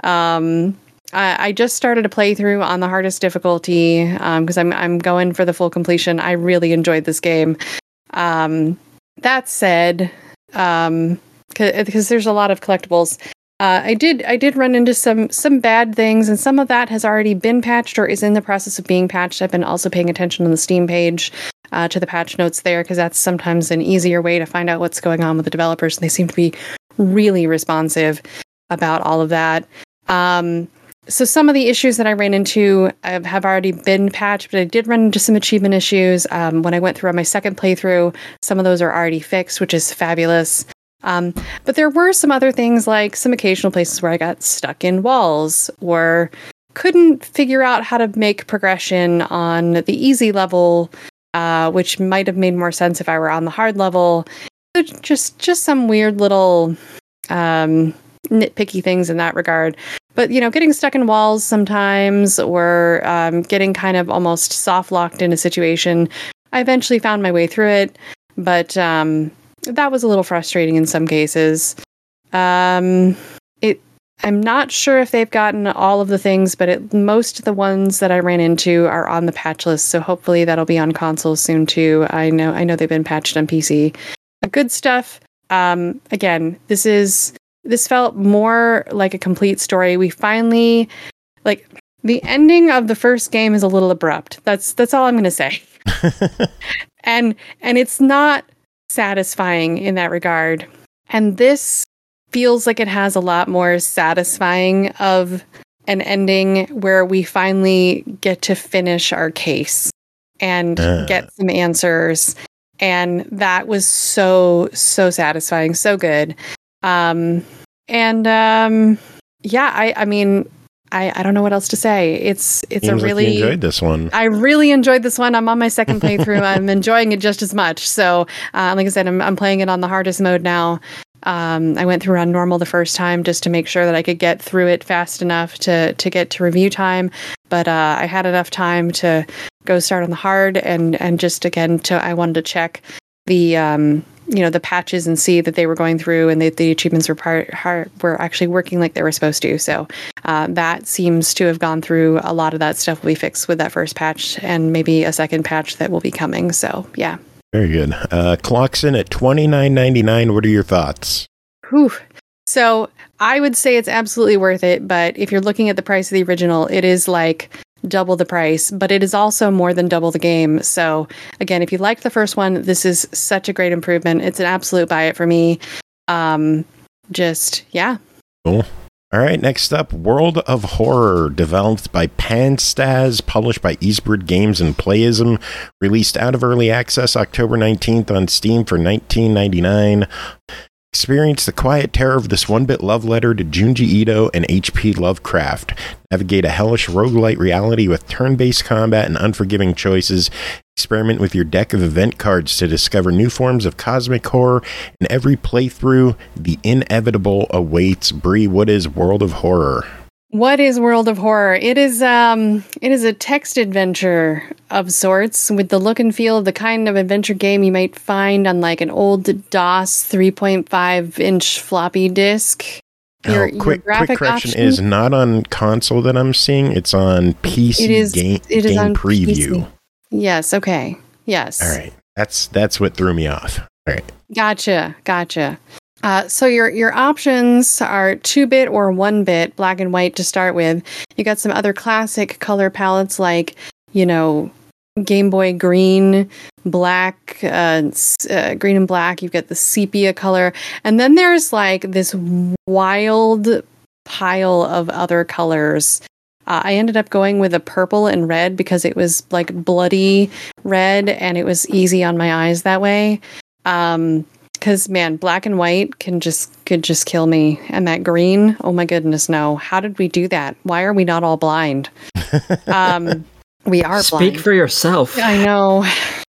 I just started a playthrough on the hardest difficulty, because I'm going for the full completion. I really enjoyed this game. That said, because there's a lot of collectibles, I did run into some bad things, and some of that has already been patched or is in the process of being patched. I've been also paying attention on the Steam page to the patch notes there, because that's sometimes an easier way to find out what's going on with the developers, and they seem to be really responsive about all of that. So some of the issues that I ran into have already been patched, but I did run into some achievement issues. When I went through on my second playthrough, some of those are already fixed, which is fabulous. But there were some other things, like some occasional places where I got stuck in walls or couldn't figure out how to make progression on the easy level, which might have made more sense if I were on the hard level. Just some weird little nitpicky things in that regard. But, getting stuck in walls sometimes, or getting kind of almost soft locked in a situation, I eventually found my way through it. But that was a little frustrating in some cases. I'm not sure if they've gotten all of the things, but most of the ones that I ran into are on the patch list. So hopefully that'll be on consoles soon too. I know they've been patched on PC. Good stuff. Again, this felt more like a complete story. We finally, like, the ending of the first game is a little abrupt. That's all I'm going to say. and it's not satisfying in that regard. And this feels like it has a lot more satisfying of an ending where we finally get to finish our case and get some answers. And that was so satisfying, so good. I mean, I don't know what else to say. It's Seems a really, like you enjoyed this one. I really enjoyed this one. I'm on my second playthrough. I'm enjoying it just as much. So, like I said, I'm playing it on the hardest mode now. I went through on normal the first time just to make sure that I could get through it fast enough to get to review time. But I had enough time to go start on the hard and just again I wanted to check the the patches and see that they were going through and the achievements were actually working like they were supposed to. So that seems to have gone through. A lot of that stuff will be fixed with that first patch and maybe a second patch that will be coming. So yeah. Very good. Clocks in at $29.99. What are your thoughts? Whew. So I would say it's absolutely worth it, but if you're looking at the price of the original, it is like double the price, but it is also more than double the game. So again, if you liked the first one, this is such a great improvement. It's an absolute buy it for me. Cool. All right, next up, World of Horror, developed by Panstaz, published by Eastward Games and Playism, released out of early access October 19th on Steam for $19.99. Experience the quiet terror of this one-bit love letter to Junji Ito and H.P. Lovecraft. Navigate a hellish roguelite reality with turn-based combat and unforgiving choices. Experiment with your deck of event cards to discover new forms of cosmic horror. In every playthrough, the inevitable awaits. Bree, what is World of Horror? What is World of Horror? It is a text adventure of sorts with the look and feel of the kind of adventure game you might find on like an old DOS 3.5-inch floppy disk. Quick correction, is not on console that I'm seeing. It's on PC game preview. PC. Yes, okay. Yes. All right. That's what threw me off. All right. Gotcha. So your options are 2-bit or 1-bit, black and white to start with. You got some other classic color palettes like, Game Boy green, black, green and black. You've got the sepia color. And then there's like this wild pile of other colors. I ended up going with a purple and red because it was like bloody red and it was easy on my eyes that way. Because man, black and white could just kill me, and that green, oh my goodness, no! How did we do that? Why are we not all blind? We are blind. Speak for yourself. I know.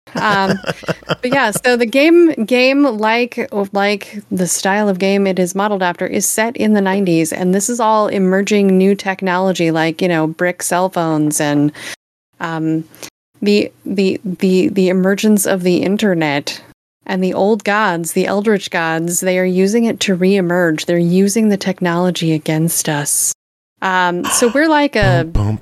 But yeah, so the game like the style of game it is modeled after is set in the 90s, and this is all emerging new technology like brick cell phones and the emergence of the internet. And the old gods, the eldritch gods, they are using it to reemerge. They're using the technology against us. So we're like we're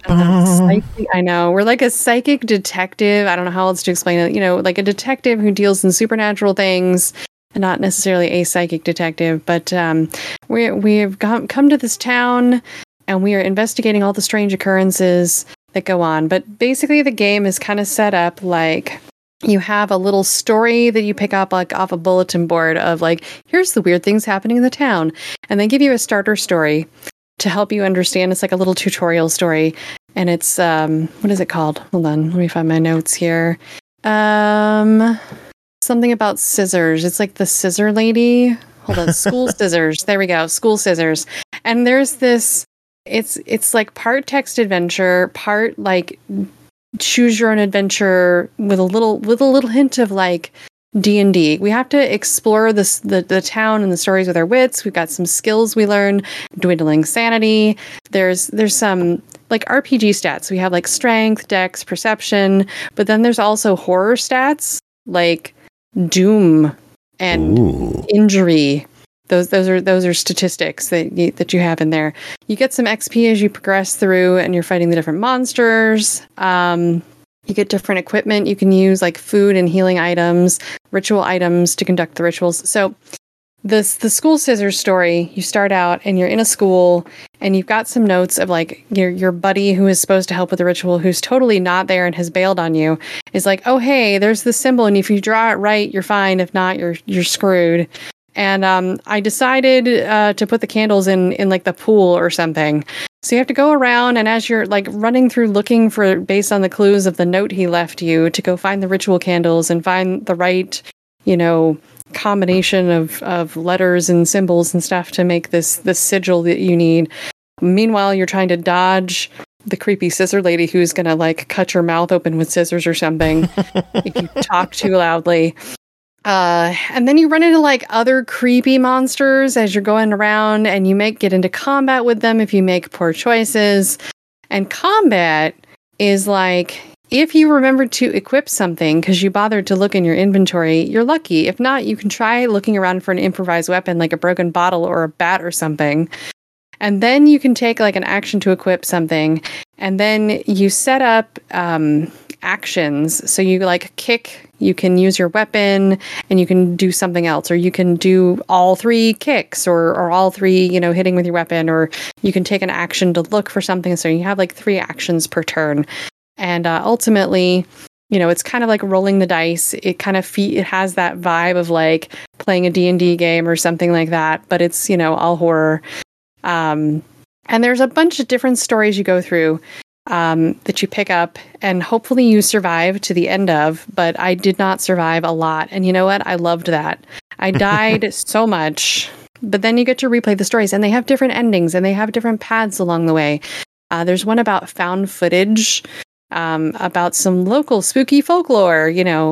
like a psychic detective. I don't know how else to explain it. Like a detective who deals in supernatural things, and not necessarily a psychic detective. But we've come to this town, and we are investigating all the strange occurrences that go on. But basically, the game is kind of set up like. You have a little story that you pick up like off a bulletin board of like, here's the weird things happening in the town. And they give you a starter story to help you understand. It's like a little tutorial story. And it's, what is it called? Hold on. Let me find my notes here. Something about scissors. It's like the scissor lady. Hold on. School scissors. There we go. School scissors. And there's this, it's like part text adventure, part like choose your own adventure with a little hint of like D&D. We have to explore the town and the stories with our wits. We've got some skills we learn, dwindling sanity. There's some like RPG stats. We have like strength, dex, perception, but then there's also horror stats like doom and injury Those are statistics that you have in there. You get some XP as you progress through and you're fighting the different monsters. You get different equipment you can use, like food and healing items, ritual items to conduct the rituals. So the school scissors story, you start out and you're in a school and you've got some notes of like your buddy who is supposed to help with the ritual, who's totally not there and has bailed on you, is like, oh, hey, there's this symbol. And if you draw it right, you're fine. If not, you're screwed. And I decided to put the candles in like the pool or something. So you have to go around, and as you're like running through looking for, based on the clues of the note he left you, to go find the ritual candles and find the right, combination of letters and symbols and stuff to make this sigil that you need. Meanwhile, you're trying to dodge the creepy scissor lady who's going to like cut your mouth open with scissors or something if you talk too loudly. And then you run into like other creepy monsters as you're going around, and you get into combat with them if you make poor choices. And combat is like, if you remember to equip something because you bothered to look in your inventory, you're lucky. If not, you can try looking around for an improvised weapon like a broken bottle or a bat or something. And then you can take like an action to equip something. And then you set up actions. So you like kick, you can use your weapon, and you can do something else, or you can do all 3 kicks, or all 3, hitting with your weapon, or you can take an action to look for something. So you have like 3 actions per turn. And ultimately, it's kind of like rolling the dice. It kind of it has that vibe of like playing a D&D game or something like that, but it's, all horror. And there's a bunch of different stories you go through that you pick up, and hopefully you survive to the end of, but I did not survive a lot. And you know what? I loved that. I died so much, but then you get to replay the stories, and they have different endings, and they have different paths along the way. There's one about found footage, about some local spooky folklore,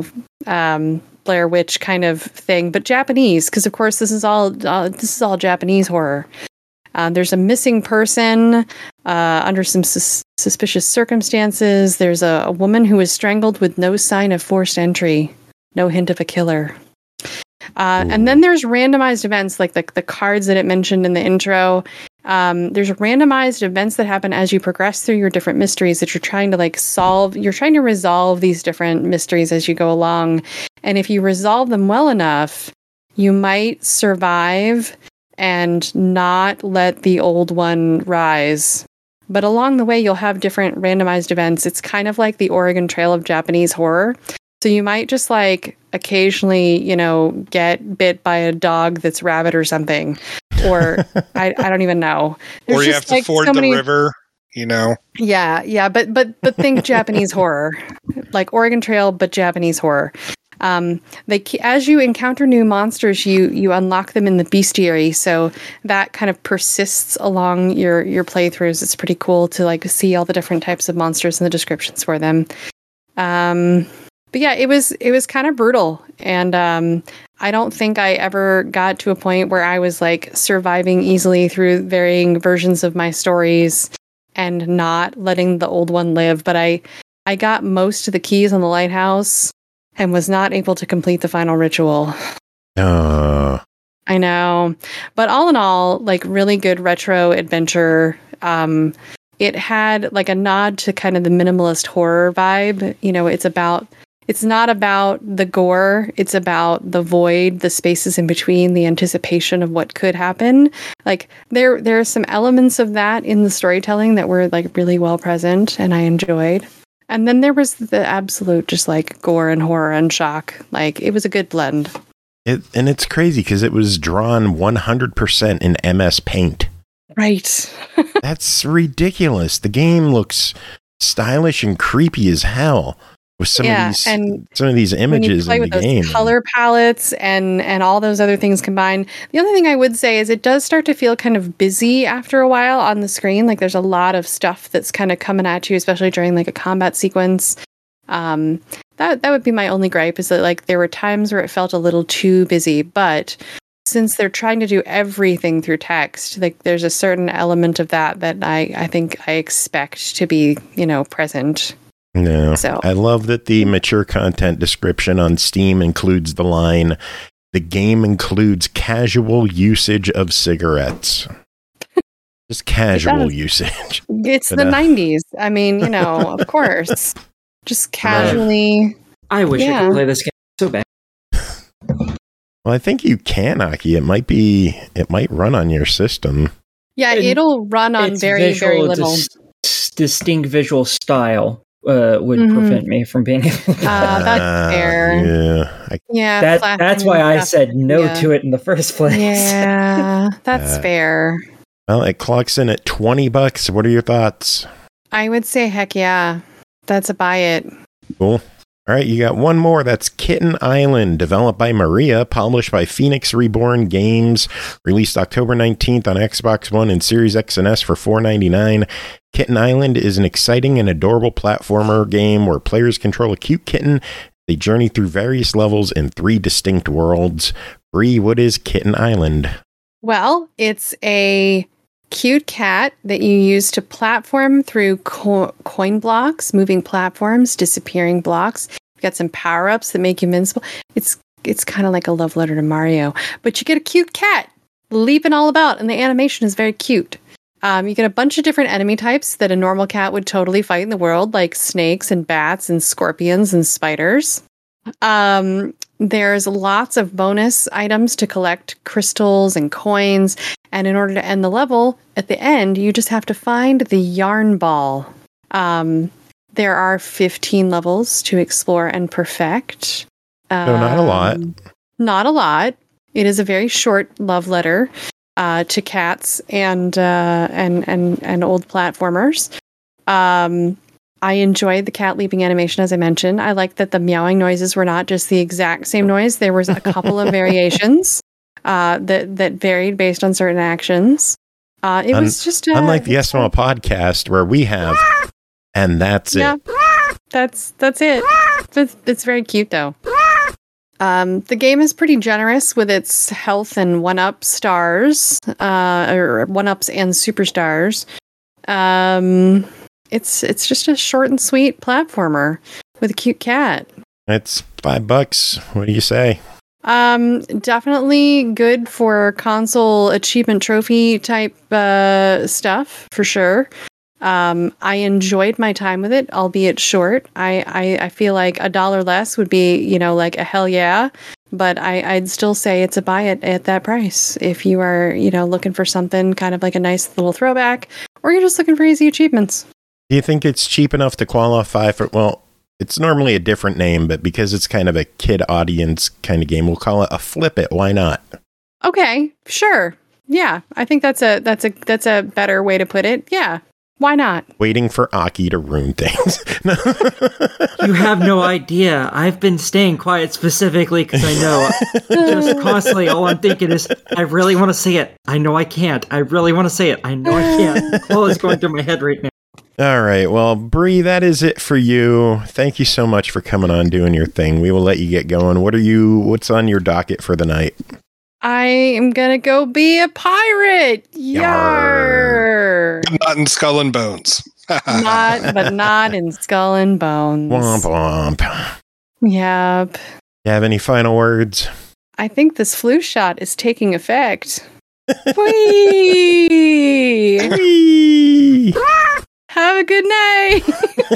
Blair Witch kind of thing, but Japanese, because of course this is all Japanese horror. There's a missing person under some suspicious circumstances. There's a woman who was strangled with no sign of forced entry, no hint of a killer. And then there's randomized events like the cards that it mentioned in the intro. There's randomized events that happen as you progress through your different mysteries that you're trying to like solve. You're trying to resolve these different mysteries as you go along. And if you resolve them well enough, you might survive and not let the old one rise. But along the way, you'll have different randomized events. It's kind of like the Oregon Trail of Japanese horror. So you might just like occasionally, get bit by a dog that's rabid or something. Or I don't even know. There's or you have to like ford the river, Yeah. But think Japanese horror, like Oregon Trail, but Japanese horror. As you encounter new monsters, you unlock them in the bestiary, so that kind of persists along your playthroughs. It's pretty cool to like see all the different types of monsters and the descriptions for them. But yeah, it was kind of brutal, and I don't think I ever got to a point where I was like surviving easily through varying versions of my stories and not letting the old one live. But I got most of the keys on the lighthouse and was not able to complete the final ritual. I know. But all in all, like really good retro adventure. It had like a nod to kind of the minimalist horror vibe. It's not about the gore. It's about the void, the spaces in between, the anticipation of what could happen. Like there are some elements of that in the storytelling that were like really well present and I enjoyed. And then there was the absolute just like gore and horror and shock. Like it was a good blend. And it's crazy because it was drawn 100% in MS Paint. Right. That's ridiculous. The game looks stylish and creepy as hell with some of these images in the game. Color palettes and all those other things combined. The other thing I would say is it does start to feel kind of busy after a while on the screen. Like there's a lot of stuff that's kind of coming at you, especially during like a combat sequence. That would be my only gripe, is that like there were times where it felt a little too busy, but since they're trying to do everything through text, like there's a certain element of that I think I expect to be, present. No, so I love that the mature content description on Steam includes the line, The game includes casual usage of cigarettes. Just casual usage. It's the 90s. I mean, you know, of course. Just casually. I wish I could play this game so bad. Well, I think you can, Aki. It might run on your system. Yeah, it'll run on very little. Distinct visual style would prevent me from being able to. That's fair. Yeah. That's why I said no to it in the first place. Yeah, that's fair. Well, it clocks in at $20. What are your thoughts? I would say, heck yeah. That's a buy it. Cool. All right, you got one more. That's Kitten Island, developed by Maria, published by Phoenix Reborn Games, released October 19th on Xbox One and Series X and S for $4.99. Kitten Island is an exciting and adorable platformer game where players control a cute kitten. They journey through various levels in 3 distinct worlds. Bree, what is Kitten Island? Well, it's a cute cat that you use to platform through coin blocks, moving platforms, disappearing blocks. You've got some power-ups that make you invincible. It's kind of like a love letter to Mario, but you get a cute cat leaping all about, and the animation is very cute. You get a bunch of different enemy types that a normal cat would totally fight in the world, like snakes and bats and scorpions and spiders. There's lots of bonus items to collect crystals and coins. And in order to end the level, at the end, you just have to find the yarn ball. There are 15 levels to explore and perfect. No, not a lot. Not a lot. It is a very short love letter to cats and old platformers. I enjoyed the cat leaping animation, as I mentioned. I liked that the meowing noises were not just the exact same noise. There was a couple of variations that varied based on certain actions. It was just unlike the SML podcast where we have, and that's it. That's it. It's very cute though. The game is pretty generous with its health and 1-up stars, or 1-ups and superstars. It's just a short and sweet platformer with a cute cat. It's $5. What do you say? Definitely good for console achievement trophy type stuff for sure. I enjoyed my time with it, albeit short. I feel like $1 less would be, like a hell yeah. But I'd still say it's a buy it at that price if you are, looking for something kind of like a nice little throwback, or you're just looking for easy achievements. Do you think it's cheap enough to qualify for, well, it's normally a different name, but because it's kind of a kid audience kind of game, we'll call it a Flip It. Why not? Okay, sure. Yeah, I think that's a better way to put it. Yeah, why not? Waiting for Aki to ruin things. You have no idea. I've been staying quiet specifically because I know just constantly all I'm thinking is, I really want to say it. I know I can't. I really want to say it. I know I can't. All is going through my head right now. All right. Well, Bree, that is it for you. Thank you so much for coming on, doing your thing. We will let you get going. What's on your docket for the night? I am going to go be a pirate. Yarr. Not in Skull and Bones. not in Skull and Bones. Womp womp. Yep. You have any final words? I think this flu shot is taking effect. Whee! Whee! Have a good night.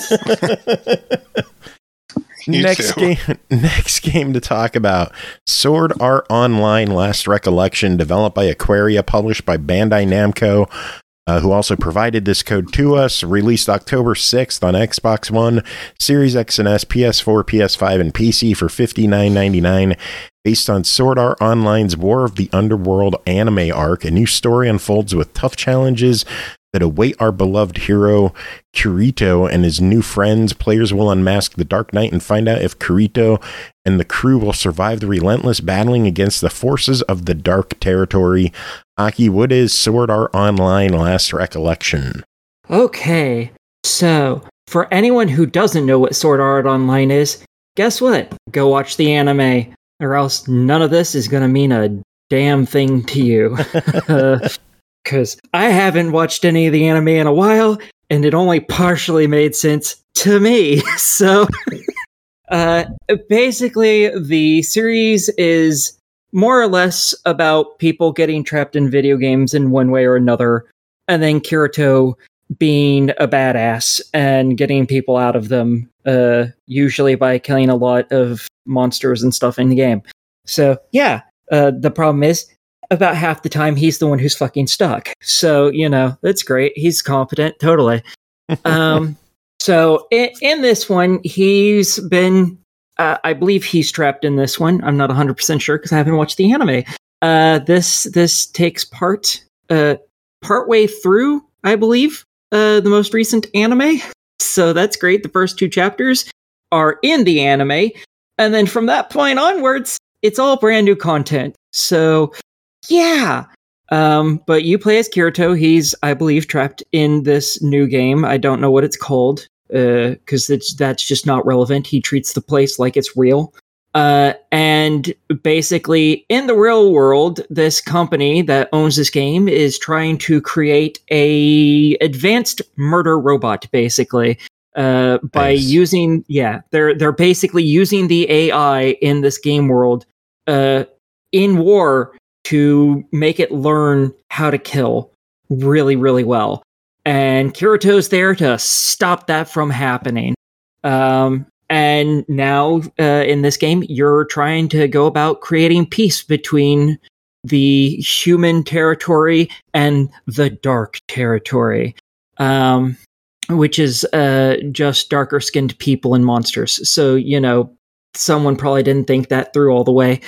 Next game to talk about, Sword Art Online Last Recollection, developed by Aquaria, published by Bandai Namco, who also provided this code to us, released October 6th on Xbox One, Series X and S, PS4, PS5, and PC for $59.99. Based on Sword Art Online's War of the Underworld anime arc, a new story unfolds with tough challenges that await our beloved hero Kirito and his new friends. Players will unmask the Dark Knight and find out if Kirito and the crew will survive the relentless battling against the forces of the Dark Territory. Aki, what is Sword Art Online Last Recollection? Okay, so for anyone who doesn't know what Sword Art Online is, guess what? Go watch the anime, or else none of this is going to mean a damn thing to you. Because I haven't watched any of the anime in a while, and it only partially made sense to me. So, basically, the series is more or less about people getting trapped in video games in one way or another, and then Kirito being a badass and getting people out of them, usually by killing a lot of monsters and stuff in the game. So, yeah, the problem is, about half the time, he's the one who's fucking stuck. So, that's great. He's competent, totally. So, in this one, he's been... I believe he's trapped in this one. I'm not 100% sure because I haven't watched the anime. This takes partway through, I believe, the most recent anime. So that's great. The first 2 chapters are in the anime. And then from that point onwards, it's all brand new content. So, yeah. But you play as Kirito. He's, I believe, trapped in this new game. I don't know what it's called. Because that's just not relevant. He treats the place like it's real. And basically, in the real world, this company that owns this game is trying to create a advanced murder robot, basically. By using, they're basically using the AI in this game world, in war to make it learn how to kill really, really well. And Kirito's there to stop that from happening. And now, in this game, you're trying to go about creating peace between the human territory and the dark territory, which is just darker-skinned people and monsters. So, someone probably didn't think that through all the way.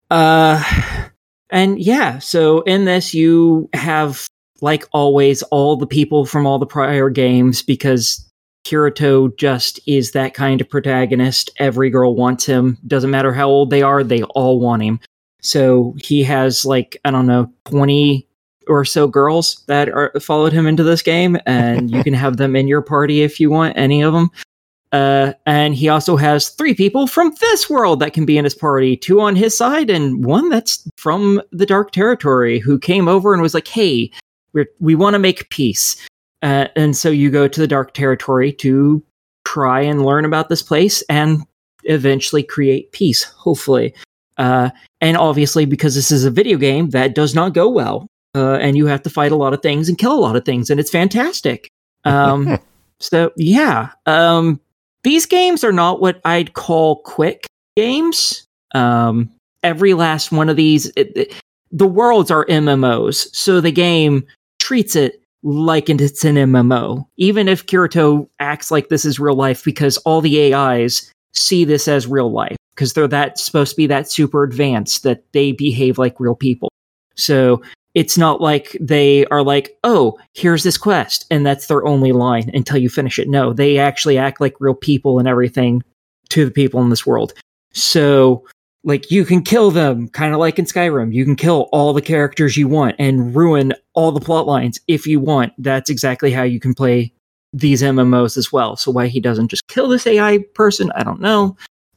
And yeah, so in this, you have... like always, all the people from all the prior games, because Kirito just is that kind of protagonist. Every girl wants him. Doesn't matter how old they are, they all want him. So he has 20 or so girls that followed him into this game, and you can have them in your party if you want, any of them. And he also has 3 people from this world that can be in his party, 2 on his side, and 1 that's from the Dark Territory, who came over and was like, hey, we want to make peace. And so you go to the Dark Territory to try and learn about this place and eventually create peace, hopefully. And obviously, because this is a video game, that does not go well. And you have to fight a lot of things and kill a lot of things, and it's fantastic. So, yeah. These games are not what I'd call quick games. Every last one of these... the worlds are MMOs, so the game treats it like it's an MMO, even if Kirito acts like this is real life, because all the AIs see this as real life, because they're supposed to be that super advanced that they behave like real people. So it's not like they are like, oh, here's this quest, and that's their only line until you finish it. No, they actually act like real people and everything to the people in this world. So... you can kill them, kind of like in Skyrim. You can kill all the characters you want and ruin all the plot lines if you want. That's exactly how you can play these MMOs as well. So why he doesn't just kill this AI person, I don't know.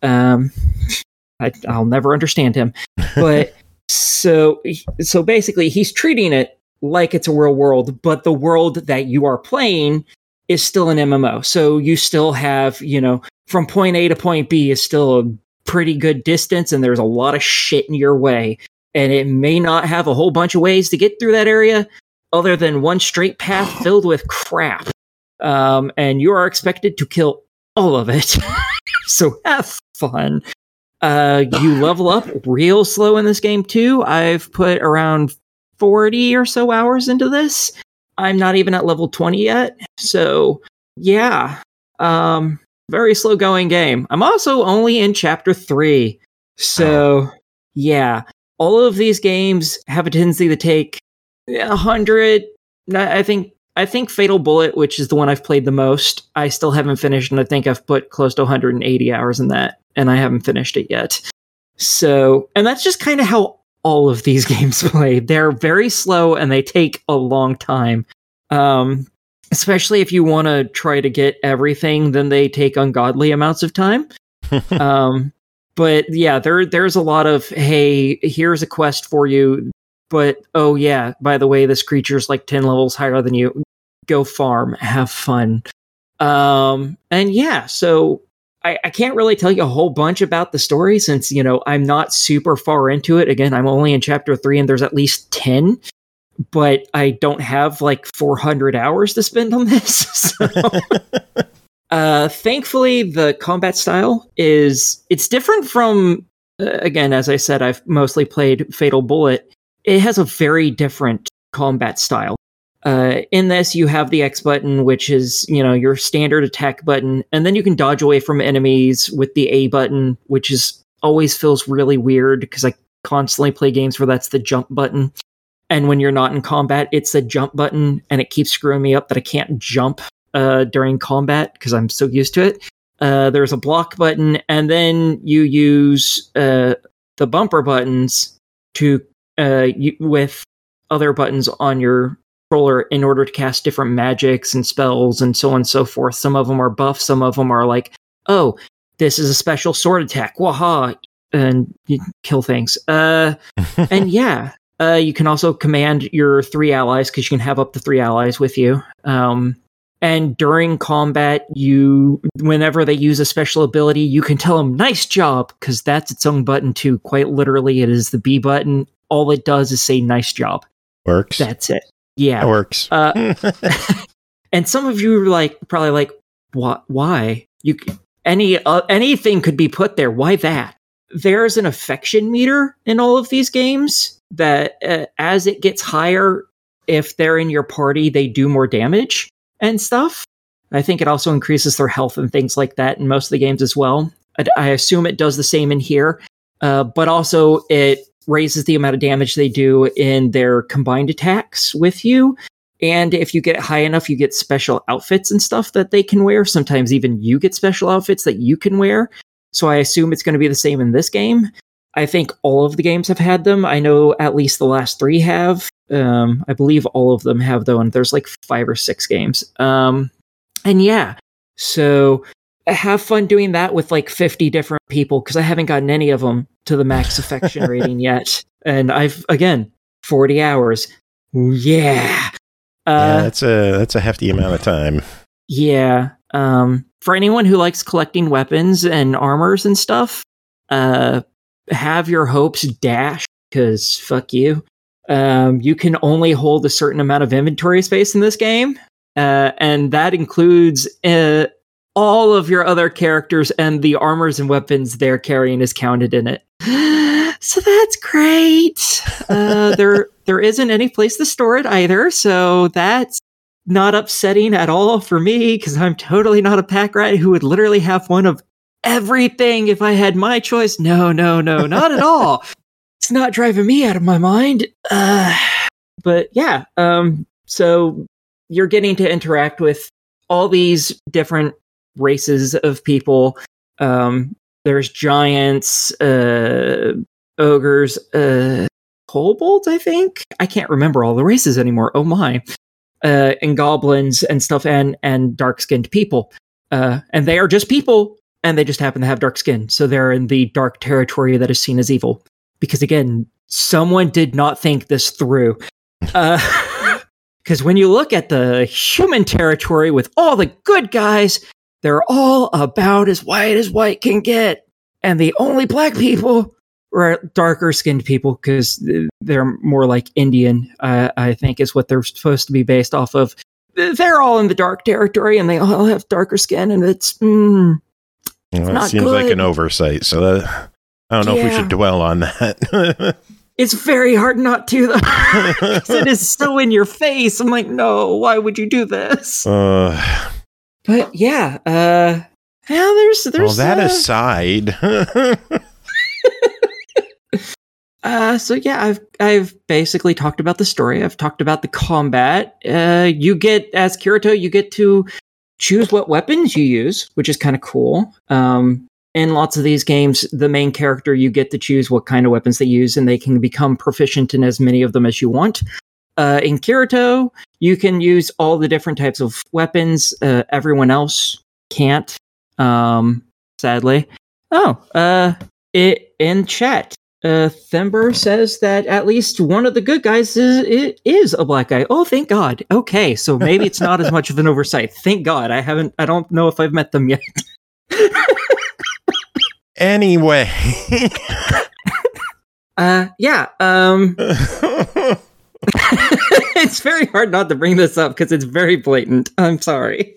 I'll never understand him. But so basically, he's treating it like it's a real world, but the world that you are playing is still an MMO. So you still have, from point A to point B is still a pretty good distance, and there's a lot of shit in your way, and it may not have a whole bunch of ways to get through that area other than one straight path filled with crap, and you are expected to kill all of it. So have fun. You level up real slow in this game too. I've put around 40 or so hours into this. I'm not even at level 20 yet, so yeah. Very slow going game. I'm also only in chapter 3. So, yeah. All of these games have a tendency to take 100. I think Fatal Bullet, which is the one I've played the most, I still haven't finished, and I think I've put close to 180 hours in that, and I haven't finished it yet. So, and that's just kind of how all of these games play. They're very slow, and they take a long time. Especially if you want to try to get everything, then they take ungodly amounts of time. But yeah, there's a lot of, hey, here's a quest for you, but oh yeah, by the way, this creature's 10 levels higher than you. Go farm, have fun. And yeah, so I can't really tell you a whole bunch about the story since, I'm not super far into it. Again, I'm only in chapter 3 and there's at least 10, but I don't have like 400 hours to spend on this. So, thankfully, the combat style it's different from, again, as I said, I've mostly played Fatal Bullet. It has a very different combat style. In this, you have the X button, which is, your standard attack button, and then you can dodge away from enemies with the A button, which always feels really weird because I constantly play games where that's the jump button. And when you're not in combat, it's the jump button, and it keeps screwing me up that I can't jump during combat because I'm so used to it. There's a block button, and then you use the bumper buttons to with other buttons on your controller in order to cast different magics and spells and so on and so forth. Some of them are buff, some of them are like, oh, this is a special sword attack, waha, and you kill things. And yeah, you can also command your 3 allies because you can have up to 3 allies with you. And during combat, whenever they use a special ability, you can tell them, nice job, because that's its own button too. Quite literally, it is the B button. All it does is say, nice job. Works. That's it. Yeah. It works. And some of you are probably like, what? Why? Anything could be put there. Why that? There's an affection meter in all of these games that as it gets higher, if they're in your party, they do more damage and stuff. I think it also increases their health and things like that in most of the games as well. I assume it does the same in here, but also it raises the amount of damage they do in their combined attacks with you. And if you get high enough, you get special outfits and stuff that they can wear. Sometimes even you get special outfits that you can wear. So I assume it's going to be the same in this game. I think all of the games have had them. I know at least the last 3 have. I believe all of them have, though, and there's like 5 or 6 games. And yeah, so have fun doing that with like 50 different people, because I haven't gotten any of them to the max affection rating yet. And I've, again, 40 hours. Yeah. Yeah, that's a hefty amount of time. Yeah. For anyone who likes collecting weapons and armors and stuff, have your hopes dashed, because fuck you. You can only hold a certain amount of inventory space in this game, and that includes all of your other characters, and the armors and weapons they're carrying is counted in it. So that's great. There isn't any place to store it either, so that's not upsetting at all for me, because I'm totally not a pack rat who would literally have one of everything if I had my choice. No, not at all. It's not driving me out of my mind. But yeah, so you're getting to interact with all these different races of people. There's giants, ogres, kobolds, I think. I can't remember all the races anymore. Oh my. And goblins and stuff, and dark-skinned people. And they are just people, and they just happen to have dark skin. So they're in the dark territory that is seen as evil. Because again, someone did not think this through. Because when you look at the human territory with all the good guys, they're all about as white can get. And the only black people are darker skinned people, because they're more like Indian, I think is what they're supposed to be based off of. They're all in the dark territory, and they all have darker skin, and it's well, it not seems good. like an oversight, so I don't know if we should dwell on that. It's very hard not to, though, because it is so in your face. I'm like, no, why would you do this? But yeah, there's well, that aside. So yeah, I've basically talked about the story. I've talked about the combat. You get, as Kirito, you get to choose what weapons you use, which is kind of cool. In lots of these games, the main character, you get to choose what kind of weapons they use, and they can become proficient in as many of them as you want. In Kirito, you can use all the different types of weapons. Everyone else can't, sadly. In chat, Thember says that at least one of the good guys is a black guy. Oh, thank God. Okay, so maybe it's not as much of an oversight. Thank God. I don't know if I've met them yet. Anyway. Yeah. It's very hard not to bring this up because it's very blatant. I'm sorry.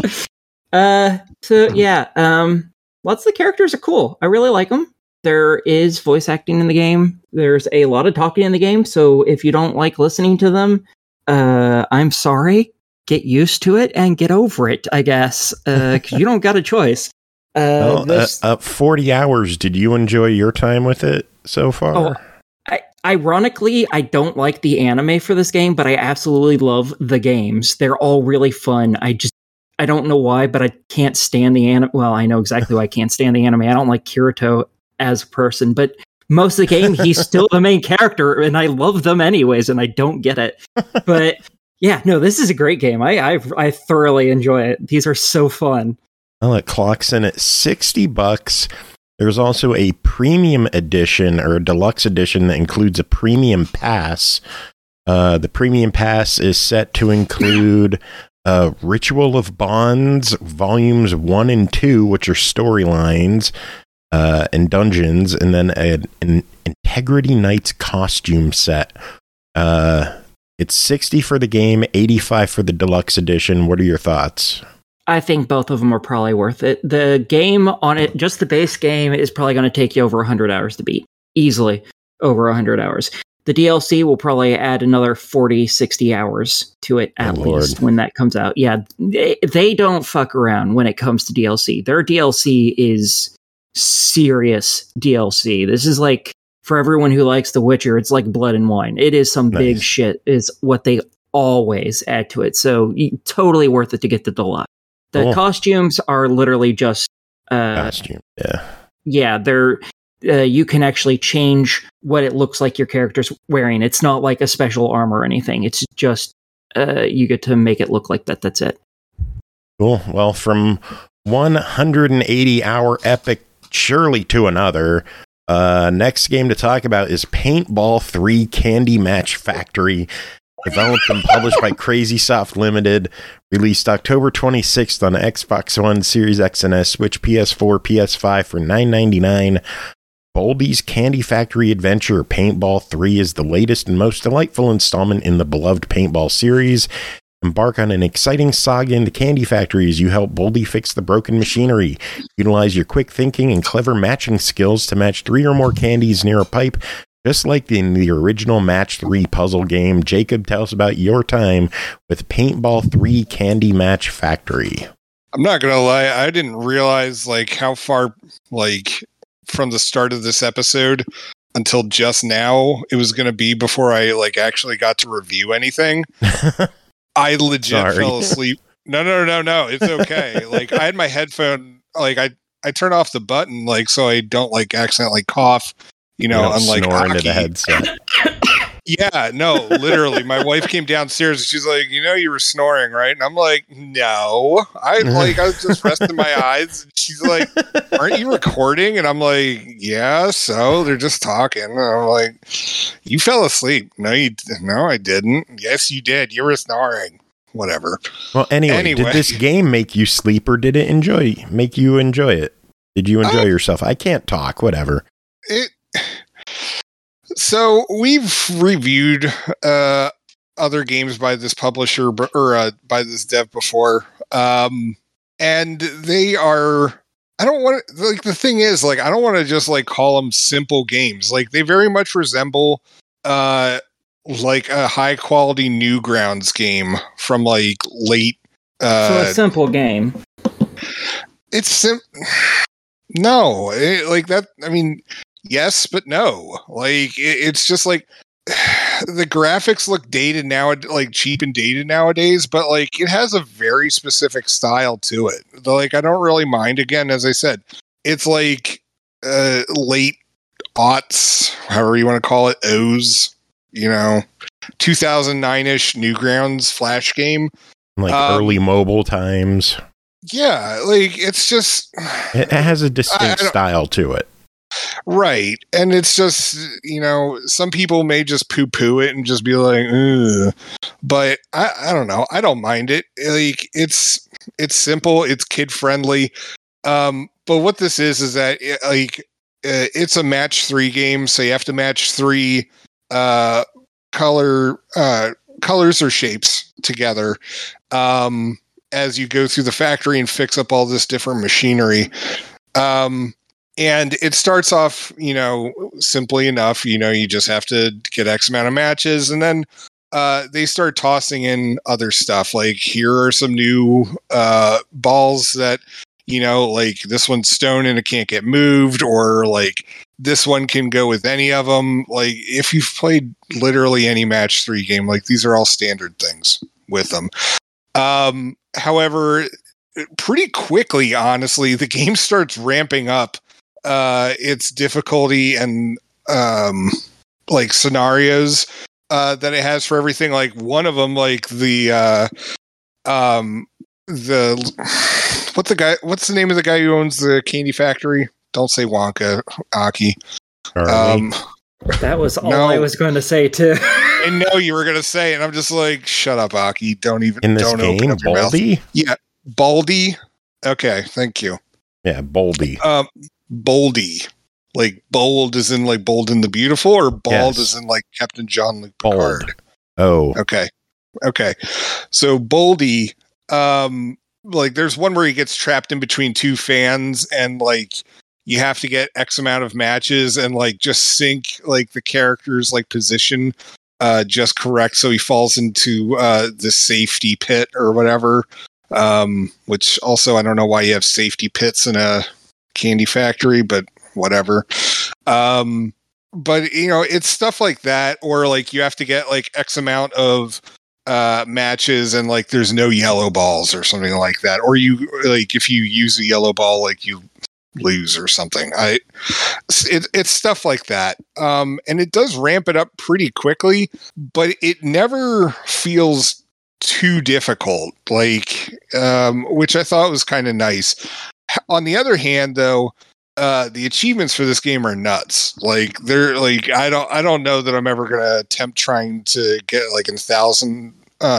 So yeah, lots of the characters are cool. I really like them. There is voice acting in the game. There's a lot of talking in the game. So if you don't like listening to them, I'm sorry. Get used to it and get over it, I guess, because you don't got a choice. 40 hours. Did you enjoy your time with it so far? Oh, ironically, I don't like the anime for this game, but I absolutely love the games. They're all really fun. I don't know why, but I can't stand the anime. Well, I know exactly why I can't stand the anime. I don't like Kirito as a person, but most of the game, he's still the main character, and I love them anyways, and I don't get it. But yeah, no, this is a great game. I thoroughly enjoy it. These are so fun. Well, it clocks in at $60. There's also a premium edition or a deluxe edition that includes a premium pass. The premium pass is set to include Ritual of Bonds, volumes 1 and 2, which are storylines and dungeons, and then an Integrity Knights costume set. It's $60 for the game, $85 for the deluxe edition. What are your thoughts? I think both of them are probably worth it. The game on it, just the base game, is probably going to take you over 100 hours to beat. Easily over 100 hours. The DLC will probably add another 40, 60 hours to it at least when that comes out. Yeah, they don't fuck around when it comes to DLC. Their DLC is serious DLC. This is like, for everyone who likes The Witcher, it's like Blood and Wine. It is some big shit, is what they always add to it. So totally worth it to get the deluxe. The costumes are literally just costume. Yeah, they're you can actually change what it looks like your character's wearing. It's not like a special armor or anything. It's just you get to make it look like that. That's it. Cool. Well, from 180-hour epic surely to another, next game to talk about is Paintball 3 Candy Match Factory. Developed and published by Crazy Soft Limited, released October 26th on Xbox One, Series X and S, Switch, PS4, PS5 for $9.99. Boldy's Candy Factory Adventure Paintball 3 is the latest and most delightful installment in the beloved Paintball series. Embark on an exciting saga in the Candy Factory as you help Boldy fix the broken machinery. Utilize your quick thinking and clever matching skills to match 3 or more candies near a pipe. Just like in the original Match 3 puzzle game, Jacob, tell us about your time with Paintball 3 Candy Match Factory. I'm not going to lie, I didn't realize like how far like from the start of this episode until just now it was going to be before I like actually got to review anything. I legit fell asleep. No, it's okay. Like I had my headphone, like I turn off the button like so I don't like accidentally cough. You know, unlike snore into the headset. Yeah, no, literally. My wife came downstairs and she's like, you were snoring, right? And I'm like, no. I was just resting my eyes. And she's like, aren't you recording? And I'm like, yeah, so they're just talking. And I'm like, you fell asleep. No, I didn't. Yes, you did. You were snoring. Whatever. Well, anyway, did this game make you sleep or did it make you enjoy it? Did you enjoy yourself? I can't talk, whatever. So we've reviewed other games by this publisher or by this dev before, and they are. I don't want to like. The thing is, like, I don't want to just like call them simple games. Like, they very much resemble like a high quality Newgrounds game from like late. So a simple game. It's no, like that. I mean. Yes, but no. Like it's just like the graphics look dated now, like cheap and dated nowadays. But like it has a very specific style to it. Like I don't really mind. Again, as I said, it's like late aughts, however you want to call it, O's. 2009-ish Newgrounds Flash game, like early mobile times. Yeah, like it's just it has a distinct style to it. Right. And it's just, some people may just poo-poo it and just be like, ugh. But I don't know. I don't mind it. Like it's simple. It's kid friendly. but what this is that it's a match 3 game, so you have to match 3 colors or shapes together as you go through the factory and fix up all this different machinery. And it starts off, simply enough. You just have to get X amount of matches, and then they start tossing in other stuff. Like, here are some new balls that, like this one's stone and it can't get moved, or like this one can go with any of them. Like, if you've played literally any match 3 game, like these are all standard things with them. However, pretty quickly, honestly, the game starts ramping up its difficulty and like scenarios that it has for everything. Like, one of them, like what's the name of the guy who owns the candy factory? Don't say Wonka, Aki. That was all I was going to say too. I know you were going to say, and I'm just like, shut up, Aki. Don't open up your Baldy? mouth. Yeah, Baldy. Okay, thank you. Yeah, Baldy. Boldy. Like, bold as in like Bold and the Beautiful, or bald as in like Captain Jean-Luc Picard? Oh. Okay. So Boldy, like there's one where he gets trapped in between 2 fans, and like you have to get X amount of matches and like just sync like the character's like position just correct, so he falls into the safety pit or whatever. Which also, I don't know why you have safety pits in a candy factory, but whatever. But it's stuff like that, or like you have to get like X amount of matches and like there's no yellow balls or something like that, or you like if you use a yellow ball, like you lose or something. It's stuff like that, and it does ramp it up pretty quickly, but it never feels too difficult, like which I thought was kind of nice. On the other hand, though, the achievements for this game are nuts. Like, they're like, I don't know that I'm ever gonna attempt trying to get like 1,000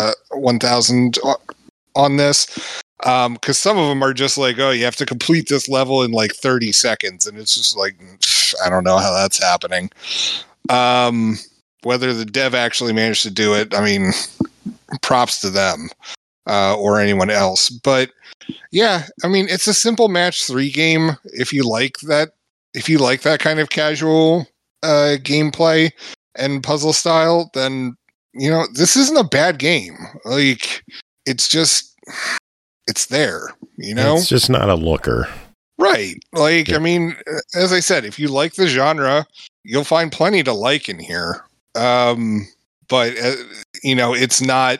on this, because some of them are just like, oh, you have to complete this level in like 30 seconds, and it's just like, I don't know how that's happening. Whether the dev actually managed to do it, I mean, props to them, or anyone else. But yeah, I mean, it's a simple match 3 game. If you like that kind of casual gameplay and puzzle style, then this isn't a bad game. Like, it's there. It's just not a looker, right? Like, I mean, as I said, if you like the genre, you'll find plenty to like in here. But it's not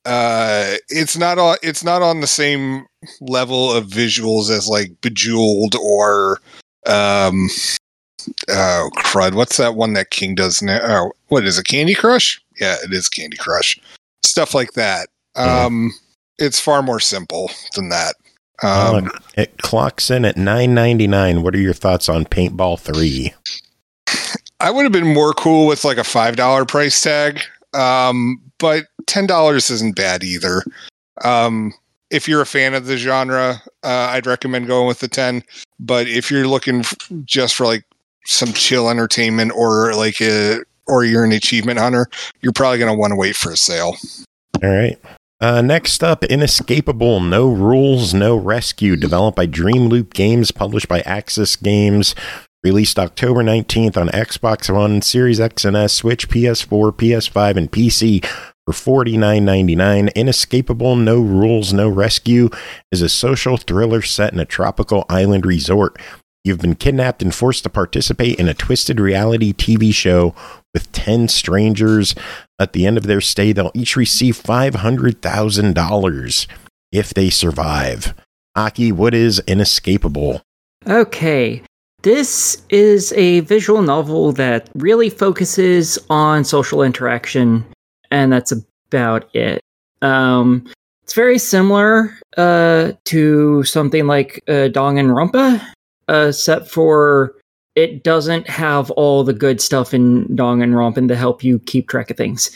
on the same level of visuals as like Bejeweled or oh crud, what's that one that King does now? Oh, what is it, Candy Crush? Yeah, it is Candy Crush. Stuff like that. It's far more simple than that. It clocks in at $9.99. What are your thoughts on Paintball 3? I would have been more cool with like a $5 price tag. But $10 isn't bad either. If you're a fan of the genre, I'd recommend going with the 10. But if you're looking just for like some chill entertainment, or you're an achievement hunter, you're probably going to want to wait for a sale. All right. Next up, Inescapable: No Rules, No Rescue, developed by Dream Loop Games, published by Axis Games. Released October 19th on Xbox One, Series X and S, Switch, PS4, PS5, and PC for $49.99. Inescapable: No Rules, No Rescue is a social thriller set in a tropical island resort. You've been kidnapped and forced to participate in a twisted reality TV show with 10 strangers. At the end of their stay, they'll each receive $500,000 if they survive. Aki, what is Inescapable? Okay. This is a visual novel that really focuses on social interaction, and that's about it. It's very similar to something like Danganronpa, except for it doesn't have all the good stuff in Danganronpa to help you keep track of things.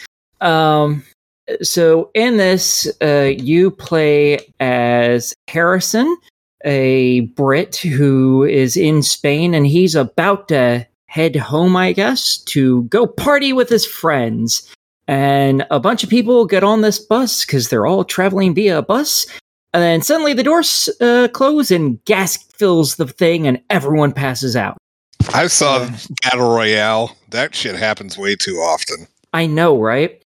So in this, you play as Harrison, a Brit who is in Spain, and he's about to head home, I guess, to go party with his friends. And a bunch of people get on this bus because they're all traveling via a bus. And then suddenly the doors close and gas fills the thing and everyone passes out. I saw Battle Royale. That shit happens way too often. I know, right?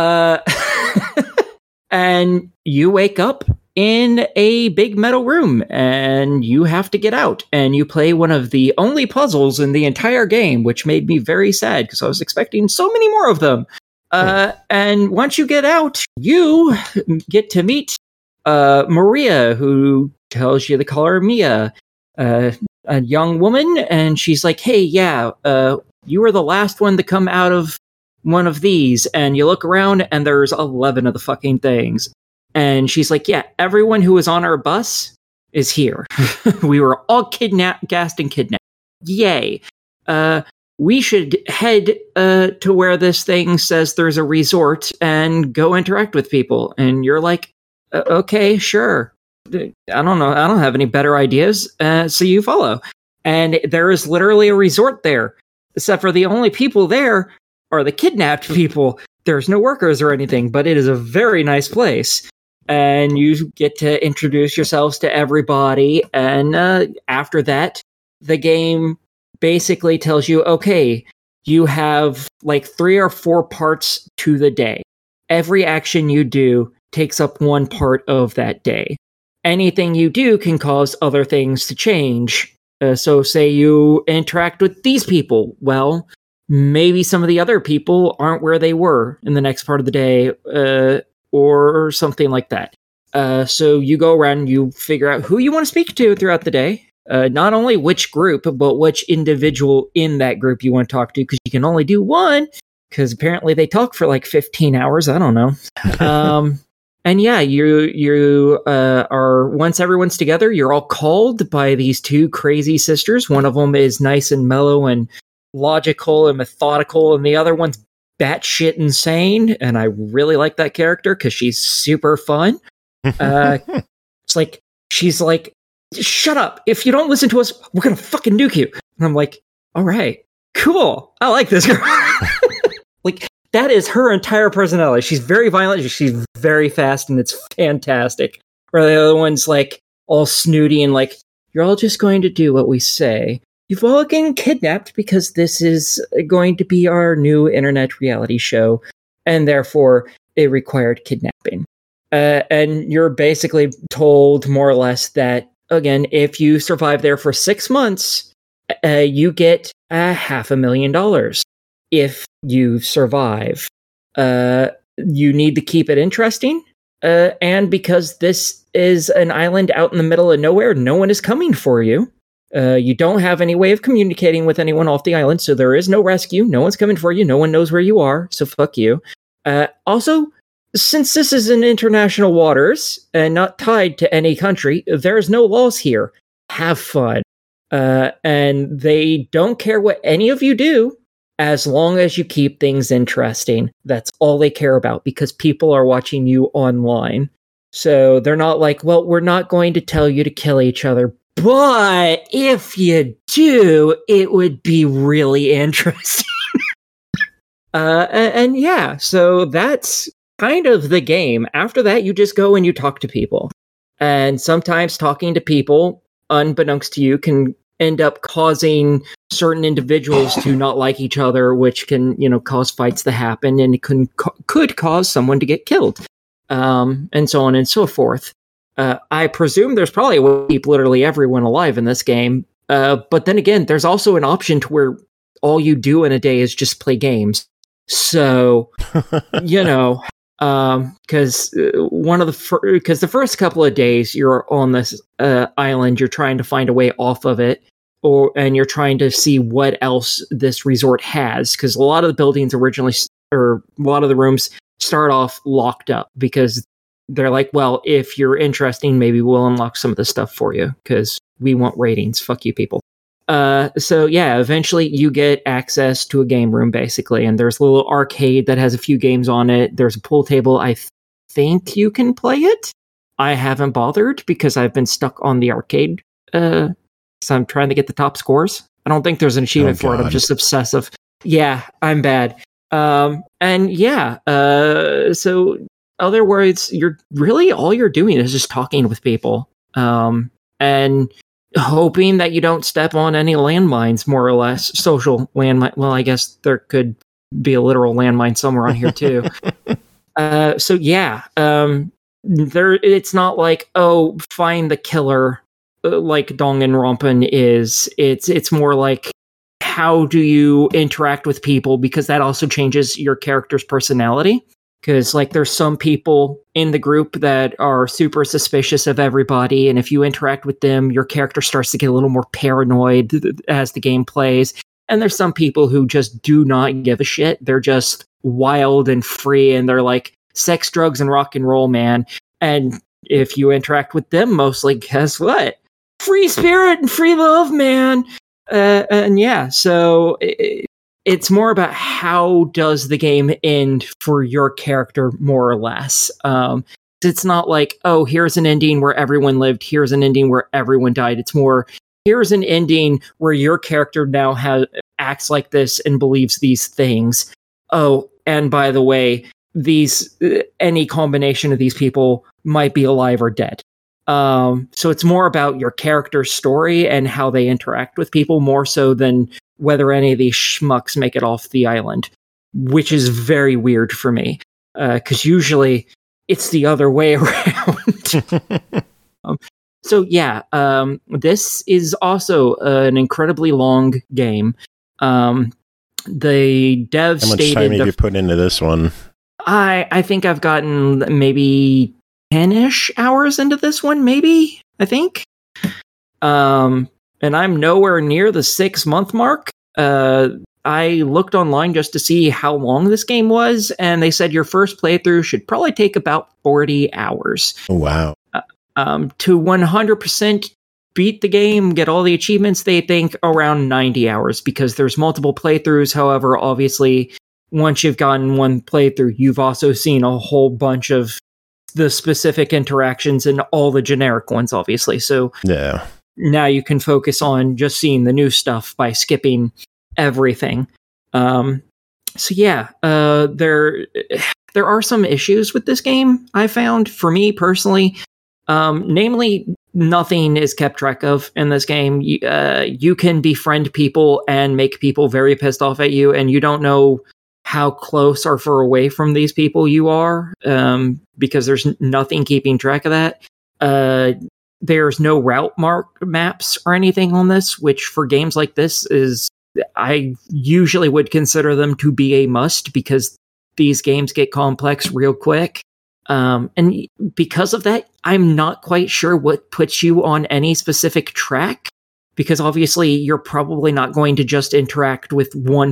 And you wake up in a big metal room and you have to get out. And you play one of the only puzzles in the entire game, which made me very sad because I was expecting so many more of them. And once you get out, you get to meet Maria, who tells you to call her Mia, a young woman, and she's like, hey, yeah, you were the last one to come out of one of these, and you look around, and there's 11 of the fucking things. And she's like, yeah, everyone who was on our bus is here. We were all gassed and kidnapped. Yay. We should head to where this thing says there's a resort and go interact with people. And you're like, okay, sure. I don't know. I don't have any better ideas. So you follow. And there is literally a resort there. Except for the only people there are the kidnapped people. There's no workers or anything, but it is a very nice place. And you get to introduce yourselves to everybody. And after that, the game basically tells you, okay, you have like 3 or 4 parts to the day. Every action you do takes up one part of that day. Anything you do can cause other things to change. So say you interact with these people. Well, maybe some of the other people aren't where they were in the next part of the day, or something like that. So you go around and you figure out who you want to speak to throughout the day. Not only which group, but which individual in that group you want to talk to, because you can only do one, because apparently they talk for like 15 hours. I don't know. And yeah, you are, once everyone's together, you're all called by these 2 crazy sisters. One of them is nice and mellow and logical and methodical, and the other one's batshit insane. And I really like that character because she's super fun. It's like, she's like, shut up. If you don't listen to us, we're going to fucking nuke you. And I'm like, all right, cool. I like this girl. Like, that is her entire personality. She's very violent. She's very fast, and it's fantastic. Or the other one's like all snooty and like, you're all just going to do what we say. You've all getting kidnapped because this is going to be our new internet reality show, and therefore it required kidnapping. And you're basically told more or less that, again, if you survive there for 6 months, you get $500,000. If you survive, you need to keep it interesting. And because this is an island out in the middle of nowhere, no one is coming for you. You don't have any way of communicating with anyone off the island, so there is no rescue. No one's coming for you. No one knows where you are, so fuck you. Also, since this is in international waters and not tied to any country, there's no laws here. Have fun. And they don't care what any of you do, as long as you keep things interesting. That's all they care about, because people are watching you online. So they're not like, well, we're not going to tell you to kill each other, but if you do, it would be really interesting. And yeah, so that's kind of the game. After that, you just go and you talk to people. And sometimes talking to people, unbeknownst to you, can end up causing certain individuals to not like each other, which can, cause fights to happen, and it could cause someone to get killed, and so on and so forth. I presume there's probably a way to keep literally everyone alive in this game, but then again, there's also an option to where all you do in a day is just play games. So, because the first couple of days you're on this island, you're trying to find a way off of it, and you're trying to see what else this resort has, because a lot of the buildings or a lot of the rooms start off locked up, because they're like, well, if you're interesting, maybe we'll unlock some of the stuff for you, because we want ratings. Fuck you, people. So yeah, eventually you get access to a game room, basically, and there's a little arcade that has a few games on it. There's a pool table. I think you can play it. I haven't bothered because I've been stuck on the arcade. So I'm trying to get the top scores. I don't think there's an achievement for it. I'm just obsessive. Yeah, I'm bad. And yeah, so other words, you're really all you're doing is just talking with people, and hoping that you don't step on any landmines, more or less social landmine. Well, I guess there could be a literal landmine somewhere on here too. So yeah, there. It's not like, oh, find the killer, like Danganronpa is. It's more like, how do you interact with people, because that also changes your character's personality. Because like there's some people in the group that are super suspicious of everybody, and if you interact with them, your character starts to get a little more paranoid as the game plays. And there's some people who just do not give a shit. They're just wild and free, and they're like sex, drugs, and rock and roll, man. And if you interact with them mostly, guess what? Free spirit and free love, man. And yeah, so it's more about how does the game end for your character, more or less. It's not like, oh, here's an ending where everyone lived, here's an ending where everyone died. It's more, here's an ending where your character now acts like this and believes these things. Oh, and by the way, any combination of these people might be alive or dead. So it's more about your character's story and how they interact with people, more so than whether any of these schmucks make it off the island, which is very weird for me, because usually it's the other way around. So yeah, this is also an incredibly long game. The dev How much stated time have you put into this one? I think I've gotten maybe 10-ish hours into this one, maybe, I think. And I'm nowhere near the 6-month mark. I looked online just to see how long this game was, and they said your first playthrough should probably take about 40 hours. Oh, wow. To 100% beat the game, get all the achievements, they think around 90 hours, because there's multiple playthroughs. However, obviously, once you've gotten one playthrough, you've also seen a whole bunch of the specific interactions and all the generic ones, obviously. So yeah, now you can focus on just seeing the new stuff by skipping everything. So yeah, there are some issues with this game, I found, for me personally. Namely, nothing is kept track of in this game. You can befriend people and make people very pissed off at you, and you don't know how close or far away from these people you are, because there's nothing keeping track of that. There's no route maps or anything on this, which for games like this I usually would consider them to be a must, because these games get complex real quick. And because of that, I'm not quite sure what puts you on any specific track, because obviously you're probably not going to just interact with one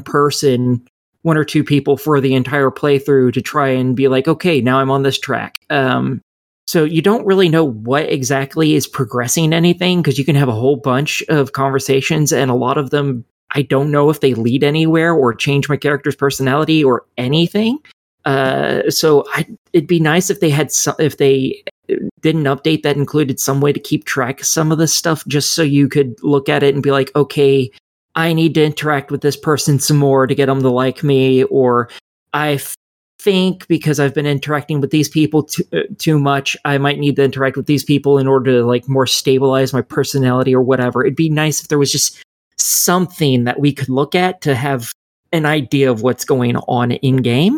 or two people for the entire playthrough to try and be like, okay, now I'm on this track. So you don't really know what exactly is progressing anything, because you can have a whole bunch of conversations, and a lot of them, I don't know if they lead anywhere or change my character's personality or anything. So it'd be nice if if they did an update that included some way to keep track of some of this stuff, just so you could look at it and be like, okay, I need to interact with this person some more to get them to like me, or I think because I've been interacting with these people too much, I might need to interact with these people in order to like more stabilize my personality or whatever. It'd be nice if there was just something that we could look at to have an idea of what's going on in game.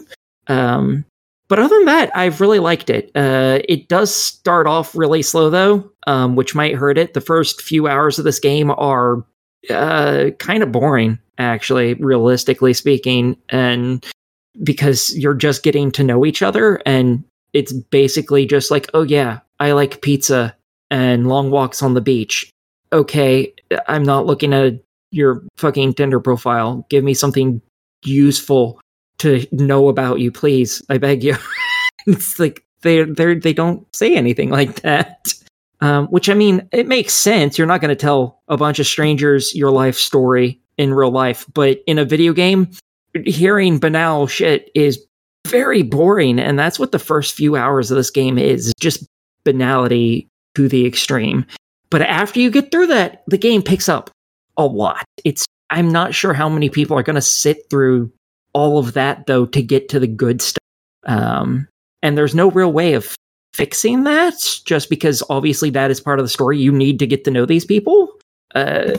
But other than that, I've really liked it. It does start off really slow though, which might hurt it. The first few hours of this game are kind of boring, actually, realistically speaking, and because you're just getting to know each other, and it's basically just like, oh yeah, I like pizza and long walks on the beach. Okay, I'm not looking at your fucking Tinder profile. Give me something useful to know about you, please. I beg you. It's like they don't say anything like that. Which, I mean, it makes sense. You're not going to tell a bunch of strangers your life story in real life, but in a video game, hearing banal shit is very boring, and that's what the first few hours of this game is. Just banality to the extreme. But after you get through that, the game picks up a lot. I'm not sure how many people are going to sit through all of that, though, to get to the good stuff. And there's no real way of fixing that, just because obviously that is part of the story. You need to get to know these people. And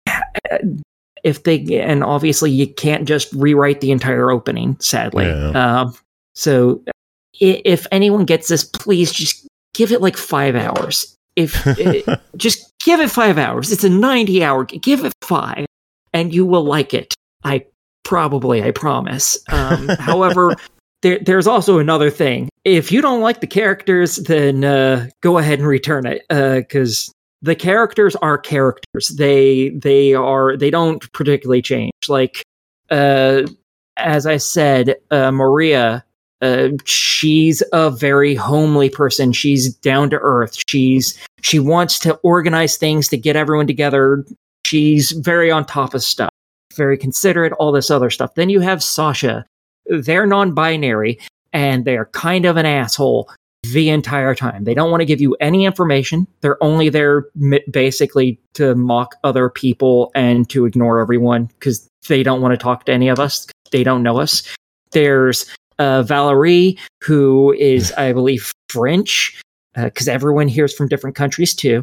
obviously you can't just rewrite the entire opening, sadly. Yeah. So if anyone gets this, please just give it like 5 hours. Just give it 5 hours. It's a 90-hour. Give it 5, and you will like it. I promise. However, there's also another thing. If you don't like the characters, then go ahead and return it, because the characters are characters. They don't particularly change. Like as I said, Maria. She's a very homely person. She's down to earth. She wants to organize things to get everyone together. She's very on top of stuff, very considerate, all this other stuff. Then you have Sasha. They're non-binary, and they're kind of an asshole the entire time. They don't want to give you any information. They're only there basically to mock other people and to ignore everyone because they don't want to talk to any of us. They don't know us. There's Valerie, who is, I believe, French, because everyone here is from different countries too.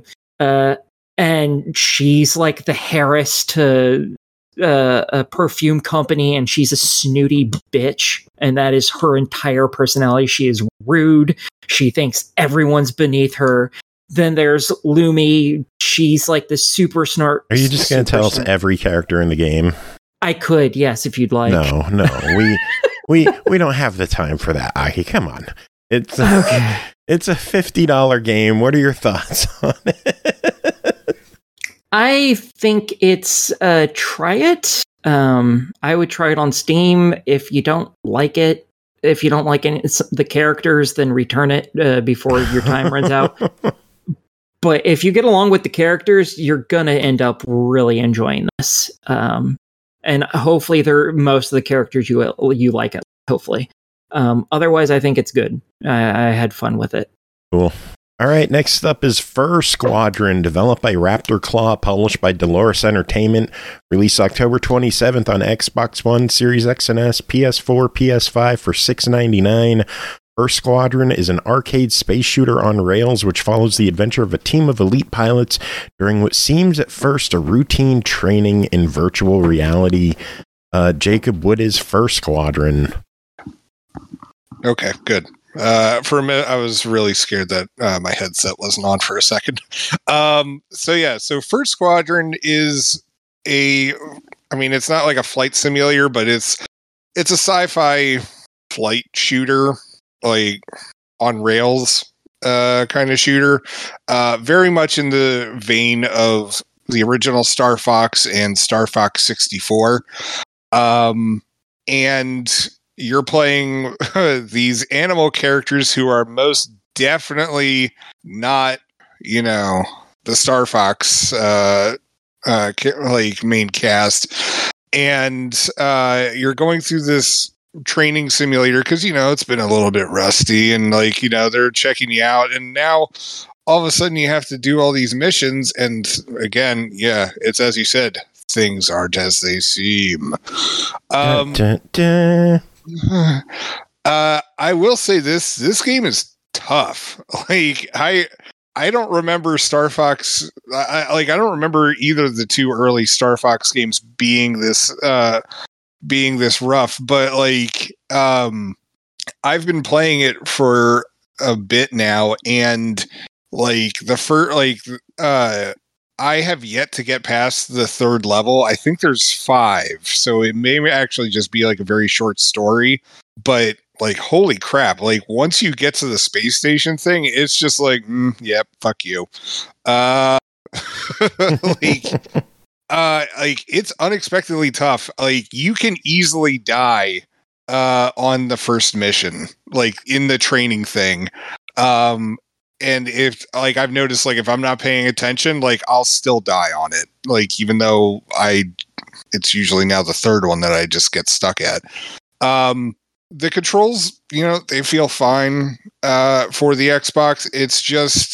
And she's like the Harris to a perfume company, and she's a snooty bitch, and that is her entire personality. She is rude. She thinks everyone's beneath her. Then there's Lumi. She's like the super smart. Are you just going to tell us every character in the game? I could, yes, if you'd like. No, we don't have the time for that, Aki. Come on. It's a $50 game. What are your thoughts on it? I think it's try it. I would try it on Steam. If you don't like it, if you don't like the characters, then return it before your time runs out. But if you get along with the characters, you're gonna end up really enjoying this. And hopefully, most of the characters you like it. Hopefully, otherwise, I think it's good. I had fun with it. Cool. All right, next up is Fur Squadron, developed by Raptor Claw, published by Dolores Entertainment, released October 27th on Xbox One, Series X and S, PS4, PS5 for $6.99. Fur Squadron is an arcade space shooter on rails which follows the adventure of a team of elite pilots during what seems at first a routine training in virtual reality. Jacob, what is Fur Squadron? Okay, good. For a minute, I was really scared that my headset wasn't on for a second. So Fur Squadron is it's not like a flight simulator, but it's a sci-fi flight shooter, like on rails kind of shooter. Very much in the vein of the original Star Fox and Star Fox 64. And you're playing these animal characters who are most definitely not, the Star Fox main cast. And you're going through this training simulator because, it's been a little bit rusty and they're checking you out. And now all of a sudden you have to do all these missions. And again, it's as you said, things aren't as they seem. I will say this game is tough. Like I don't remember Star Fox. I don't remember either of the two early Star Fox games being this rough. But I've been playing it for a bit now, and the first I have yet to get past the third level. I think there's 5, so it may actually just be a very short story. But holy crap! Once you get to the space station thing, it's just yep, fuck you. It's unexpectedly tough. You can easily die on the first mission, in the training thing. And if I've noticed, if I'm not paying attention, I'll still die on it. Even though it's usually now the third one that I just get stuck at. the controls, they feel fine for the Xbox. It's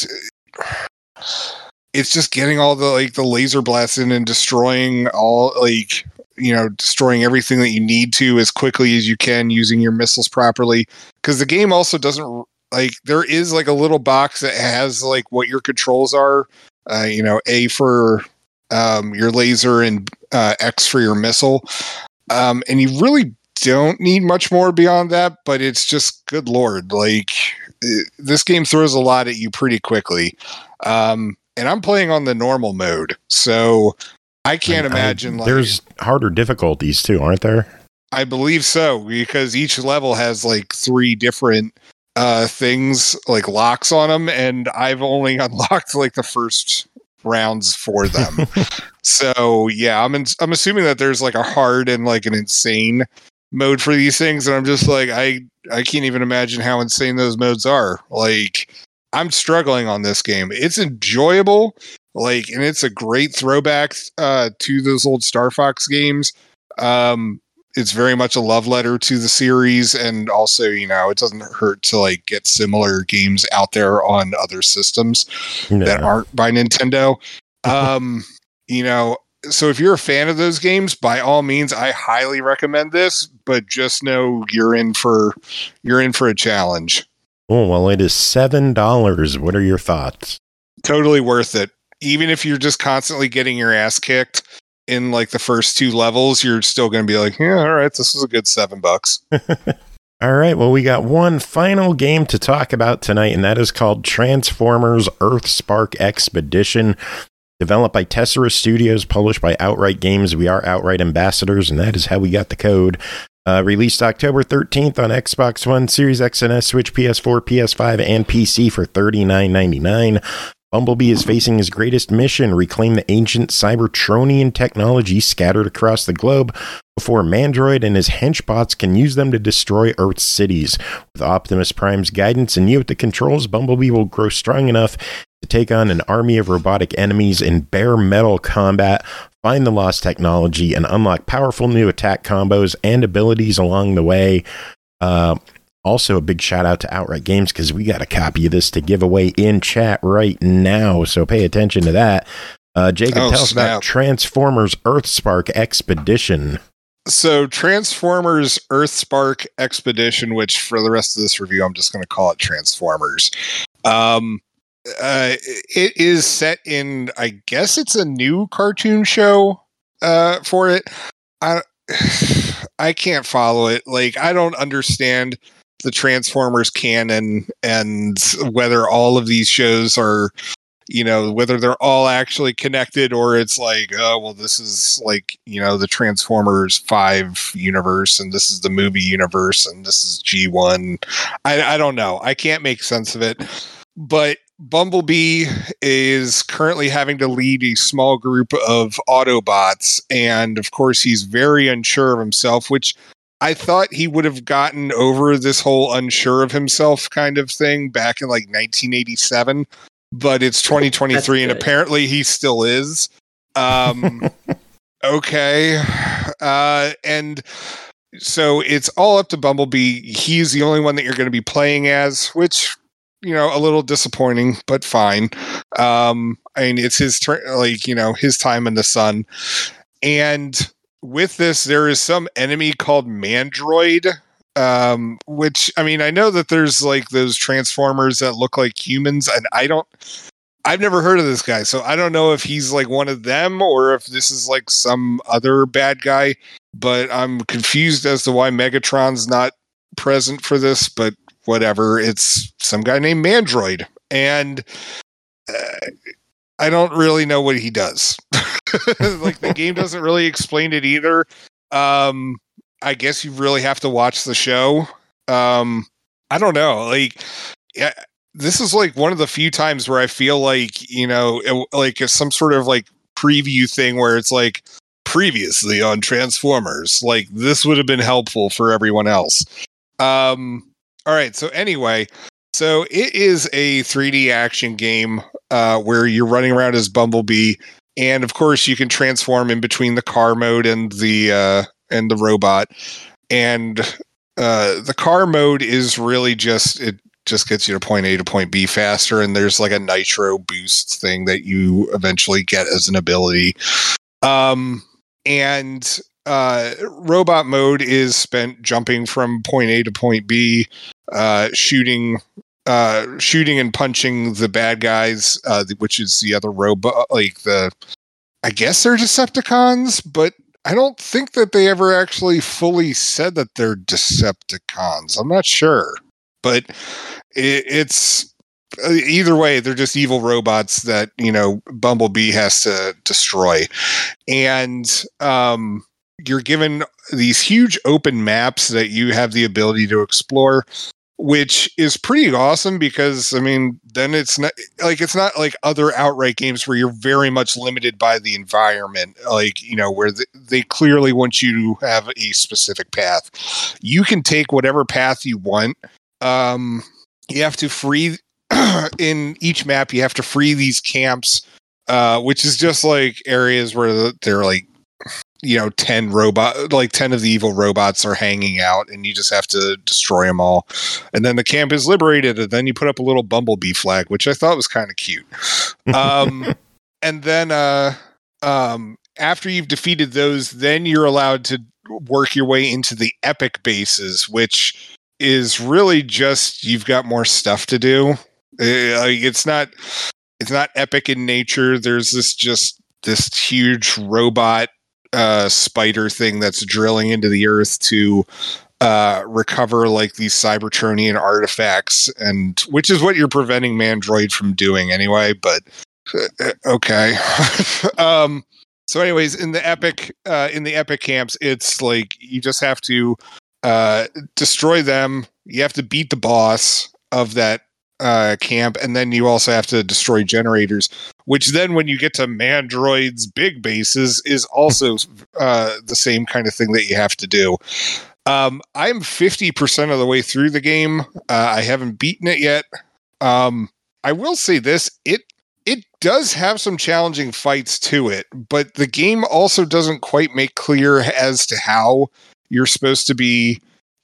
just getting all the laser blasts in and destroying destroying everything that you need to as quickly as you can using your missiles properly. Because the game also doesn't there is a little box that has what your controls are. A for your laser and X for your missile. And you really don't need much more beyond that, but it's just, good Lord, this game throws a lot at you pretty quickly. And I'm playing on the normal mode, so I can't imagine. There's harder difficulties too, aren't there? I believe so, because each level has 3 different things, locks on them, and I've only unlocked the first rounds for them. So yeah, I'm assuming that there's a hard and an insane mode for these things, and I'm just I can't even imagine how insane those modes are. I'm struggling on this game. It's enjoyable, and it's a great throwback to those old Star Fox games. It's very much a love letter to the series, and also, it doesn't hurt to get similar games out there on other systems that aren't by Nintendo. So if you're a fan of those games, by all means, I highly recommend this, but just know you're in for a challenge. Oh, well, it is $7. What are your thoughts? Totally worth it. Even if you're just constantly getting your ass kicked in the first 2 levels, you're still going to be yeah, all right, this is a good $7. All right, well, we got one final game to talk about tonight, and that is called Transformers EarthSpark Expedition. Developed by Tessera Studios, published by Outright Games. We are Outright ambassadors, and that is how we got the code. Released October 13th on Xbox One, Series X and S, Switch, PS4, PS5, and PC for $39.99. Bumblebee is facing his greatest mission, reclaim the ancient Cybertronian technology scattered across the globe before Mandroid and his henchbots can use them to destroy Earth's cities. With Optimus Prime's guidance and you at the controls, Bumblebee will grow strong enough to take on an army of robotic enemies in bare metal combat, find the lost technology, and unlock powerful new attack combos and abilities along the way. Also, a big shout out to Outright Games, because we got a copy of this to give away in chat right now, so pay attention to that. Jacob, tell us about Transformers EarthSpark Expedition. So Transformers EarthSpark Expedition, which for the rest of this review, I'm just going to call it Transformers. It is set in, I guess it's a new cartoon show for it. I can't follow it. I don't understand the Transformers canon and whether all of these shows are, whether they're all actually connected, or it's oh, well, this is the Transformers 5 universe, and this is the movie universe, and this is G1. I don't know. I can't make sense of it. But Bumblebee is currently having to lead a small group of Autobots, and of course he's very unsure of himself, which I thought he would have gotten over this whole unsure of himself kind of thing back in 1987, but it's 2023 and apparently he still is. Okay. And so it's all up to Bumblebee. He's the only one that you're going to be playing as, which, a little disappointing, but fine. I mean, it's his his time in the sun. And with this, there is some enemy called Mandroid, which, I mean, I know that there's those Transformers that look like humans, and I've never heard of this guy, so I don't know if he's one of them or if this is some other bad guy, but I'm confused as to why Megatron's not present for this, but whatever. It's some guy named Mandroid, and I don't really know what he does. The game doesn't really explain it either. I guess you really have to watch the show. I don't know. This is one of the few times where I feel it's some sort of preview thing where it's previously on Transformers. This would have been helpful for everyone else. All right. So anyway, it is a 3D action game where you're running around as Bumblebee. And of course, you can transform in between the car mode and the robot. And the car mode is really just gets you to point A to point B faster, and there's like a nitro boost thing that you eventually get as an ability. And robot mode is spent jumping from point A to point B, shooting and punching the bad guys, which is the other robot, I guess they're Decepticons, but I don't think that they ever actually fully said that they're Decepticons. I'm not sure, but it's either way, they're just evil robots that, Bumblebee has to destroy. And you're given these huge open maps that you have the ability to explore, which is pretty awesome because, then it's not like other outright games where you're very much limited by the environment, where they clearly want you to have a specific path. You can take whatever path you want. You have to free in each map. You have to free these camps, which is just like areas where they're 10 of the evil robots are hanging out, and you just have to destroy them all. And then the camp is liberated, and then you put up a little Bumblebee flag, which I thought was kind of cute. And then after you've defeated those, then you're allowed to work your way into the epic bases, which is really just you've got more stuff to do. It's not epic in nature. There's this huge robot spider thing that's drilling into the earth to recover these Cybertronian artifacts, and which is what you're preventing Mandroid from doing anyway, but okay. So anyways, in the epic camps, it's you just have to destroy them. You have to beat the boss of that camp, and then you also have to destroy generators, which then when you get to Mandroid's big bases is also the same kind of thing that you have to do. I'm 50% of the way through the game. I haven't beaten it yet. I will say this, it does have some challenging fights to it, but the game also doesn't quite make clear as to how you're supposed to be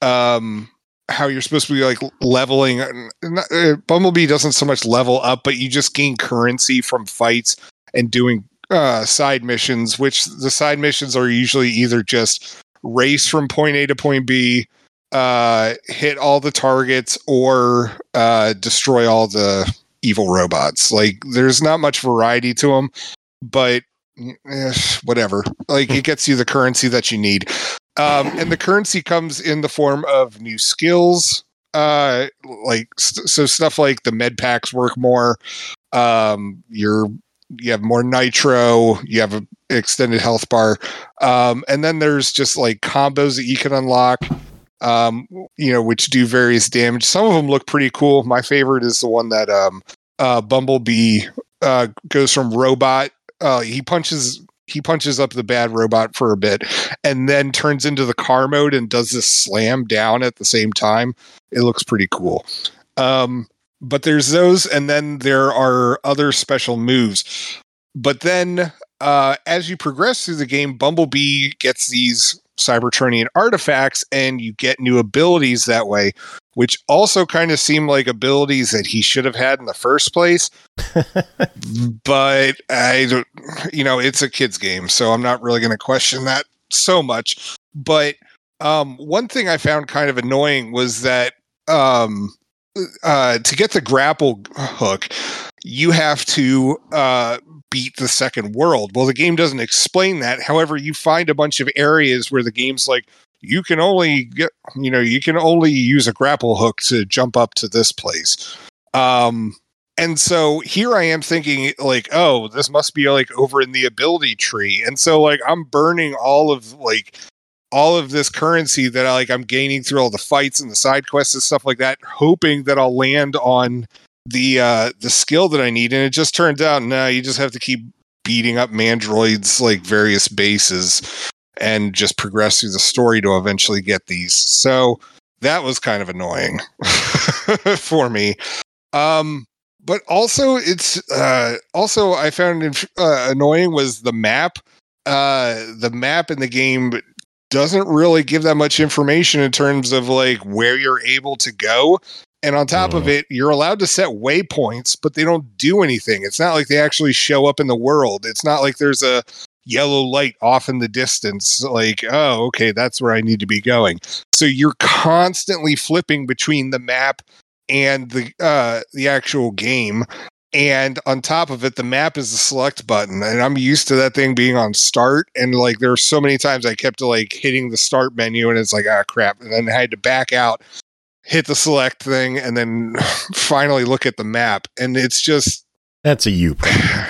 leveling. Bumblebee doesn't so much level up, but you just gain currency from fights and doing side missions, which the side missions are usually either just race from point A to point B, hit all the targets, or destroy all the evil robots. There's not much variety to them, but whatever. It gets you the currency that you need. And the currency comes in the form of new skills. So stuff like the med packs work more. You have more nitro. You have an extended health bar. And then there's just combos that you can unlock, which do various damage. Some of them look pretty cool. My favorite is the one that Bumblebee goes from robot. He punches up the bad robot for a bit and then turns into the car mode and does this slam down at the same time. It looks pretty cool. But there's those, and then there are other special moves. But then as you progress through the game, Bumblebee gets these Cybertronian artifacts, and you get new abilities that way, which also kind of seem like abilities that he should have had in the first place. But I don't, it's a kid's game, so I'm not really going to question that so much. But one thing I found kind of annoying was that to get the grapple hook, you have to beat the second world. Well, the game doesn't explain that. However, you find a bunch of areas where the game's you can only use a grapple hook to jump up to this place. And so here I am thinking oh, this must be over in the ability tree. And so I'm burning all of this currency that I'm gaining through all the fights and the side quests and stuff like that, hoping that I'll land on the skill that I need. And it just turns out, no, you just have to keep beating up Mandroid's various bases and just progress through the story to eventually get these. So that was kind of annoying for me. But also it's also I found annoying was the map. The map in the game doesn't really give that much information in terms of like where you're able to go. And on top of it, you're allowed to set waypoints, but they don't do anything. It's not like they actually show up in the world. It's not like there's a yellow light off in the distance. Like, oh, okay, that's where I need to be going. So you're constantly flipping between the map and the actual game. And on top of it, the map is the select button. And I'm used to that thing being on start. And like, there were so many times I kept like hitting the start menu and it's like, ah, crap. And then I had to back out, hit the select thing, and then finally look at the map. And it's just, that's a you problem.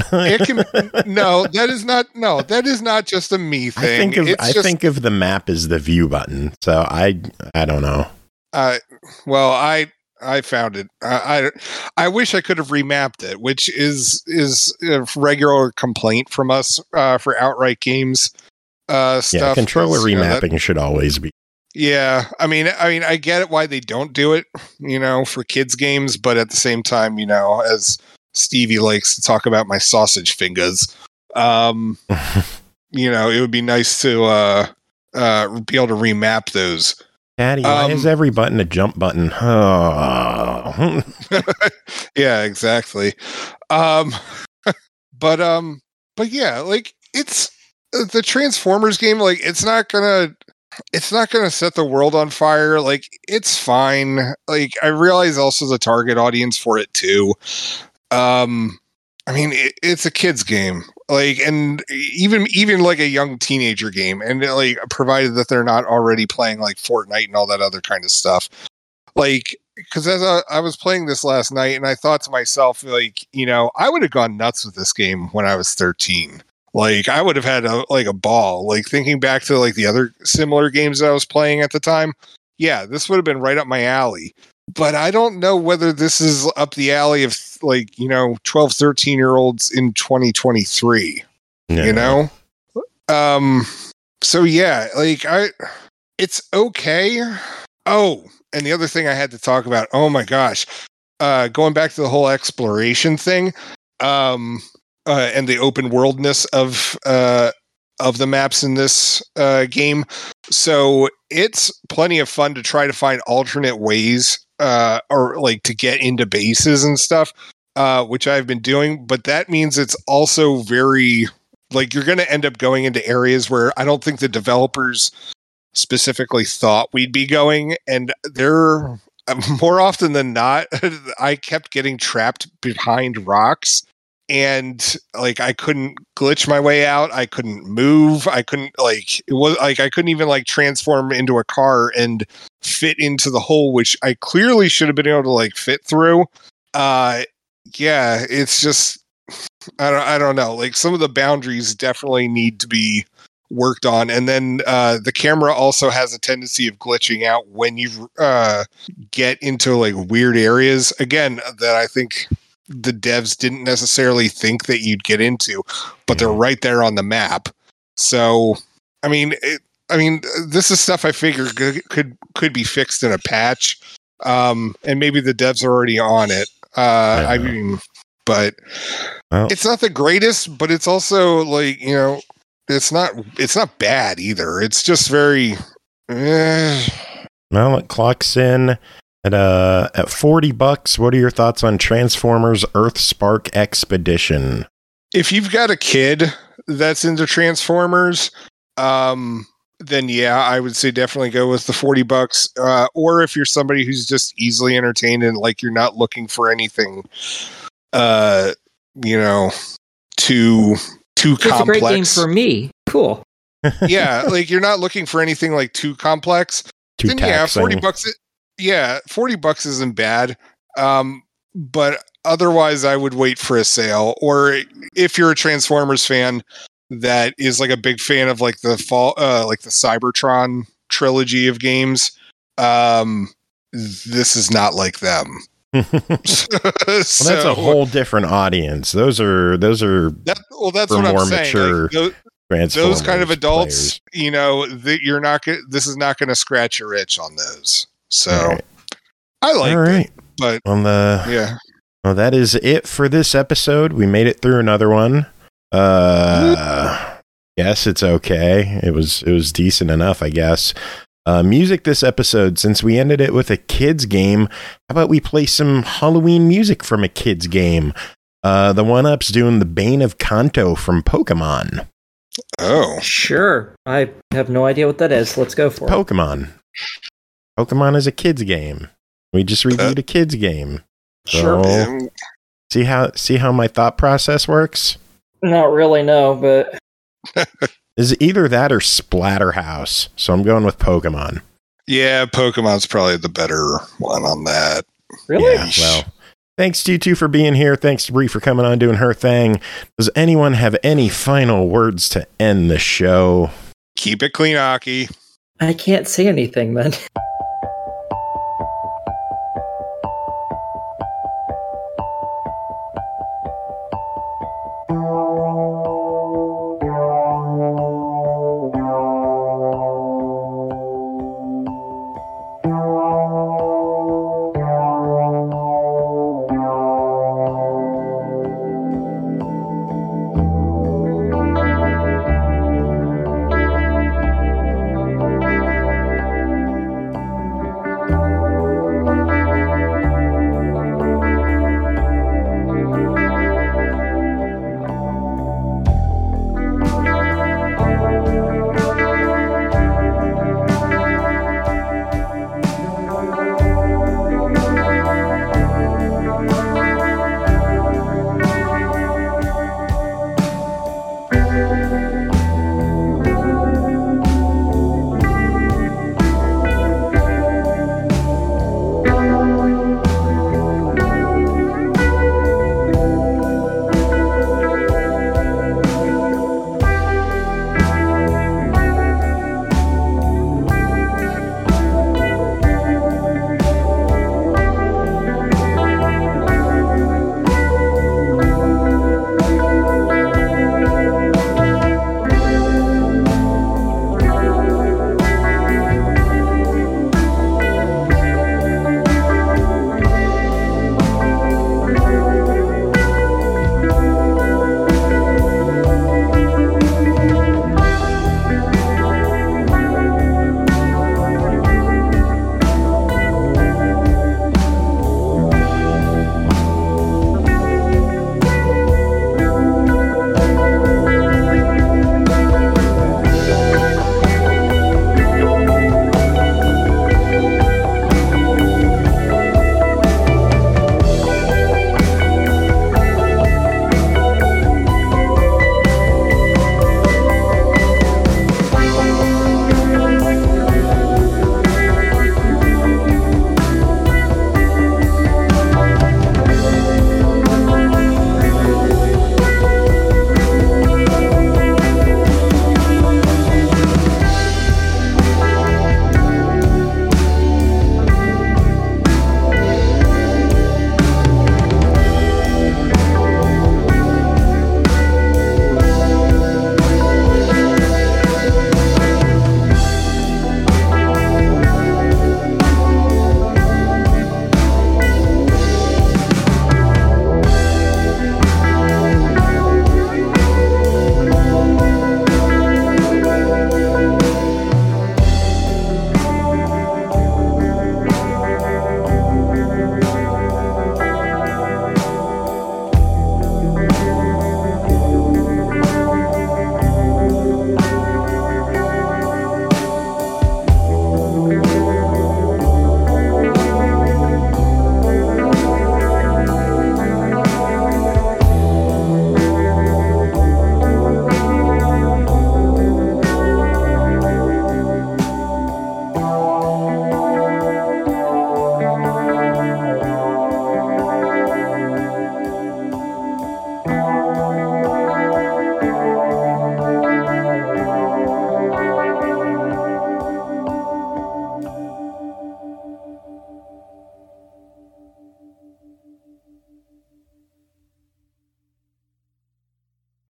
that is not just a me thing. I think of the map as the view button. So I don't know. Well, I found it. I wish I could have remapped it, which is a regular complaint from us for Outright Games stuff. Yeah, controller remapping should always be. Yeah, I mean, I get it why they don't do it, for kids games, but at the same time, as Stevie likes to talk about my sausage fingers, it would be nice to be able to remap those. Daddy, why is every button a jump button? Oh. Yeah, exactly. But yeah, like it's the Transformers game. Like it's not gonna set the world on fire. Like it's fine. Like I realize also the target audience for it too. I mean, it's a kid's game. Like, and even like a young teenager game, and like provided that they're not already playing like Fortnite and all that other kind of stuff. Like, because as I was playing this last night, and I thought to myself, like, I would have gone nuts with this game when I was 13. Like, I would have had a ball. Like thinking back to like the other similar games that I was playing at the time. Yeah, this would have been right up my alley. But I don't know whether this is up the alley of like, 12, 13-year-olds in 2023, So yeah, like it's okay. Oh, and the other thing I had to talk about, oh my gosh, going back to the whole exploration thing, and the open worldness of the maps in this game. So it's plenty of fun to try to find alternate ways or like to get into bases and stuff, which I've been doing. But that means it's also very like you're going to end up going into areas where I don't think the developers specifically thought we'd be going. And they're more often than not, I kept getting trapped behind rocks. And like I couldn't glitch my way out. I couldn't move. I couldn't I couldn't even like transform into a car and fit into the hole, which I clearly should have been able to like fit through. Yeah, it's just I don't know. Like some of the boundaries definitely need to be worked on. And then the camera also has a tendency of glitching out when you get into like weird areas. Again, that I think the devs didn't necessarily think that you'd get into, but they're right there on the map. So, I mean, this is stuff I figure could be fixed in a patch, and maybe the devs are already on it. I mean, but it's not the greatest, but it's also like it's not bad either. It's just very. Well, it clocks in at $40. What are your thoughts on Transformers Earthspark Expedition? If you've got a kid that's into Transformers, then yeah, I would say definitely go with the $40. Or if you're somebody who's just easily entertained and like you're not looking for anything, too complex. It's a great game for me. Cool. Yeah, like you're not looking for anything like too complex. Too taxing. Yeah, $40. Yeah, $40 isn't bad. But otherwise, I would wait for a sale. Or if you're a Transformers fan that is like a big fan of like the Cybertron trilogy of games, this is not like them. That's a whole different audience. Those are that's for what I'm more saying. mature. Like, those kind of adults, players. that you're not. This is not going to scratch your itch on those. So right. I like it, but yeah. Well, that is it for this episode. We made it through another one. Yes, it's okay. It was decent enough, I guess. Music this episode, since we ended it with a kids game, how about we play some Halloween music from a kids game? The 1-Up's doing the Bane of Kanto from Pokemon. Oh. Sure. I have no idea what that is. Let's go for it. Pokemon. Pokemon is a kids game. We just reviewed a kids game. So, Sure. see how my thought process works? Not really, no, but Is either that or Splatterhouse? So I'm going with Pokemon. Yeah, Pokemon's probably the better one on that. really? Yeah, well, thanks to you two for being here. Thanks to Bree for coming on doing her thing. Does anyone have any final words to end the show? Keep it clean, Aki. I can't say anything then.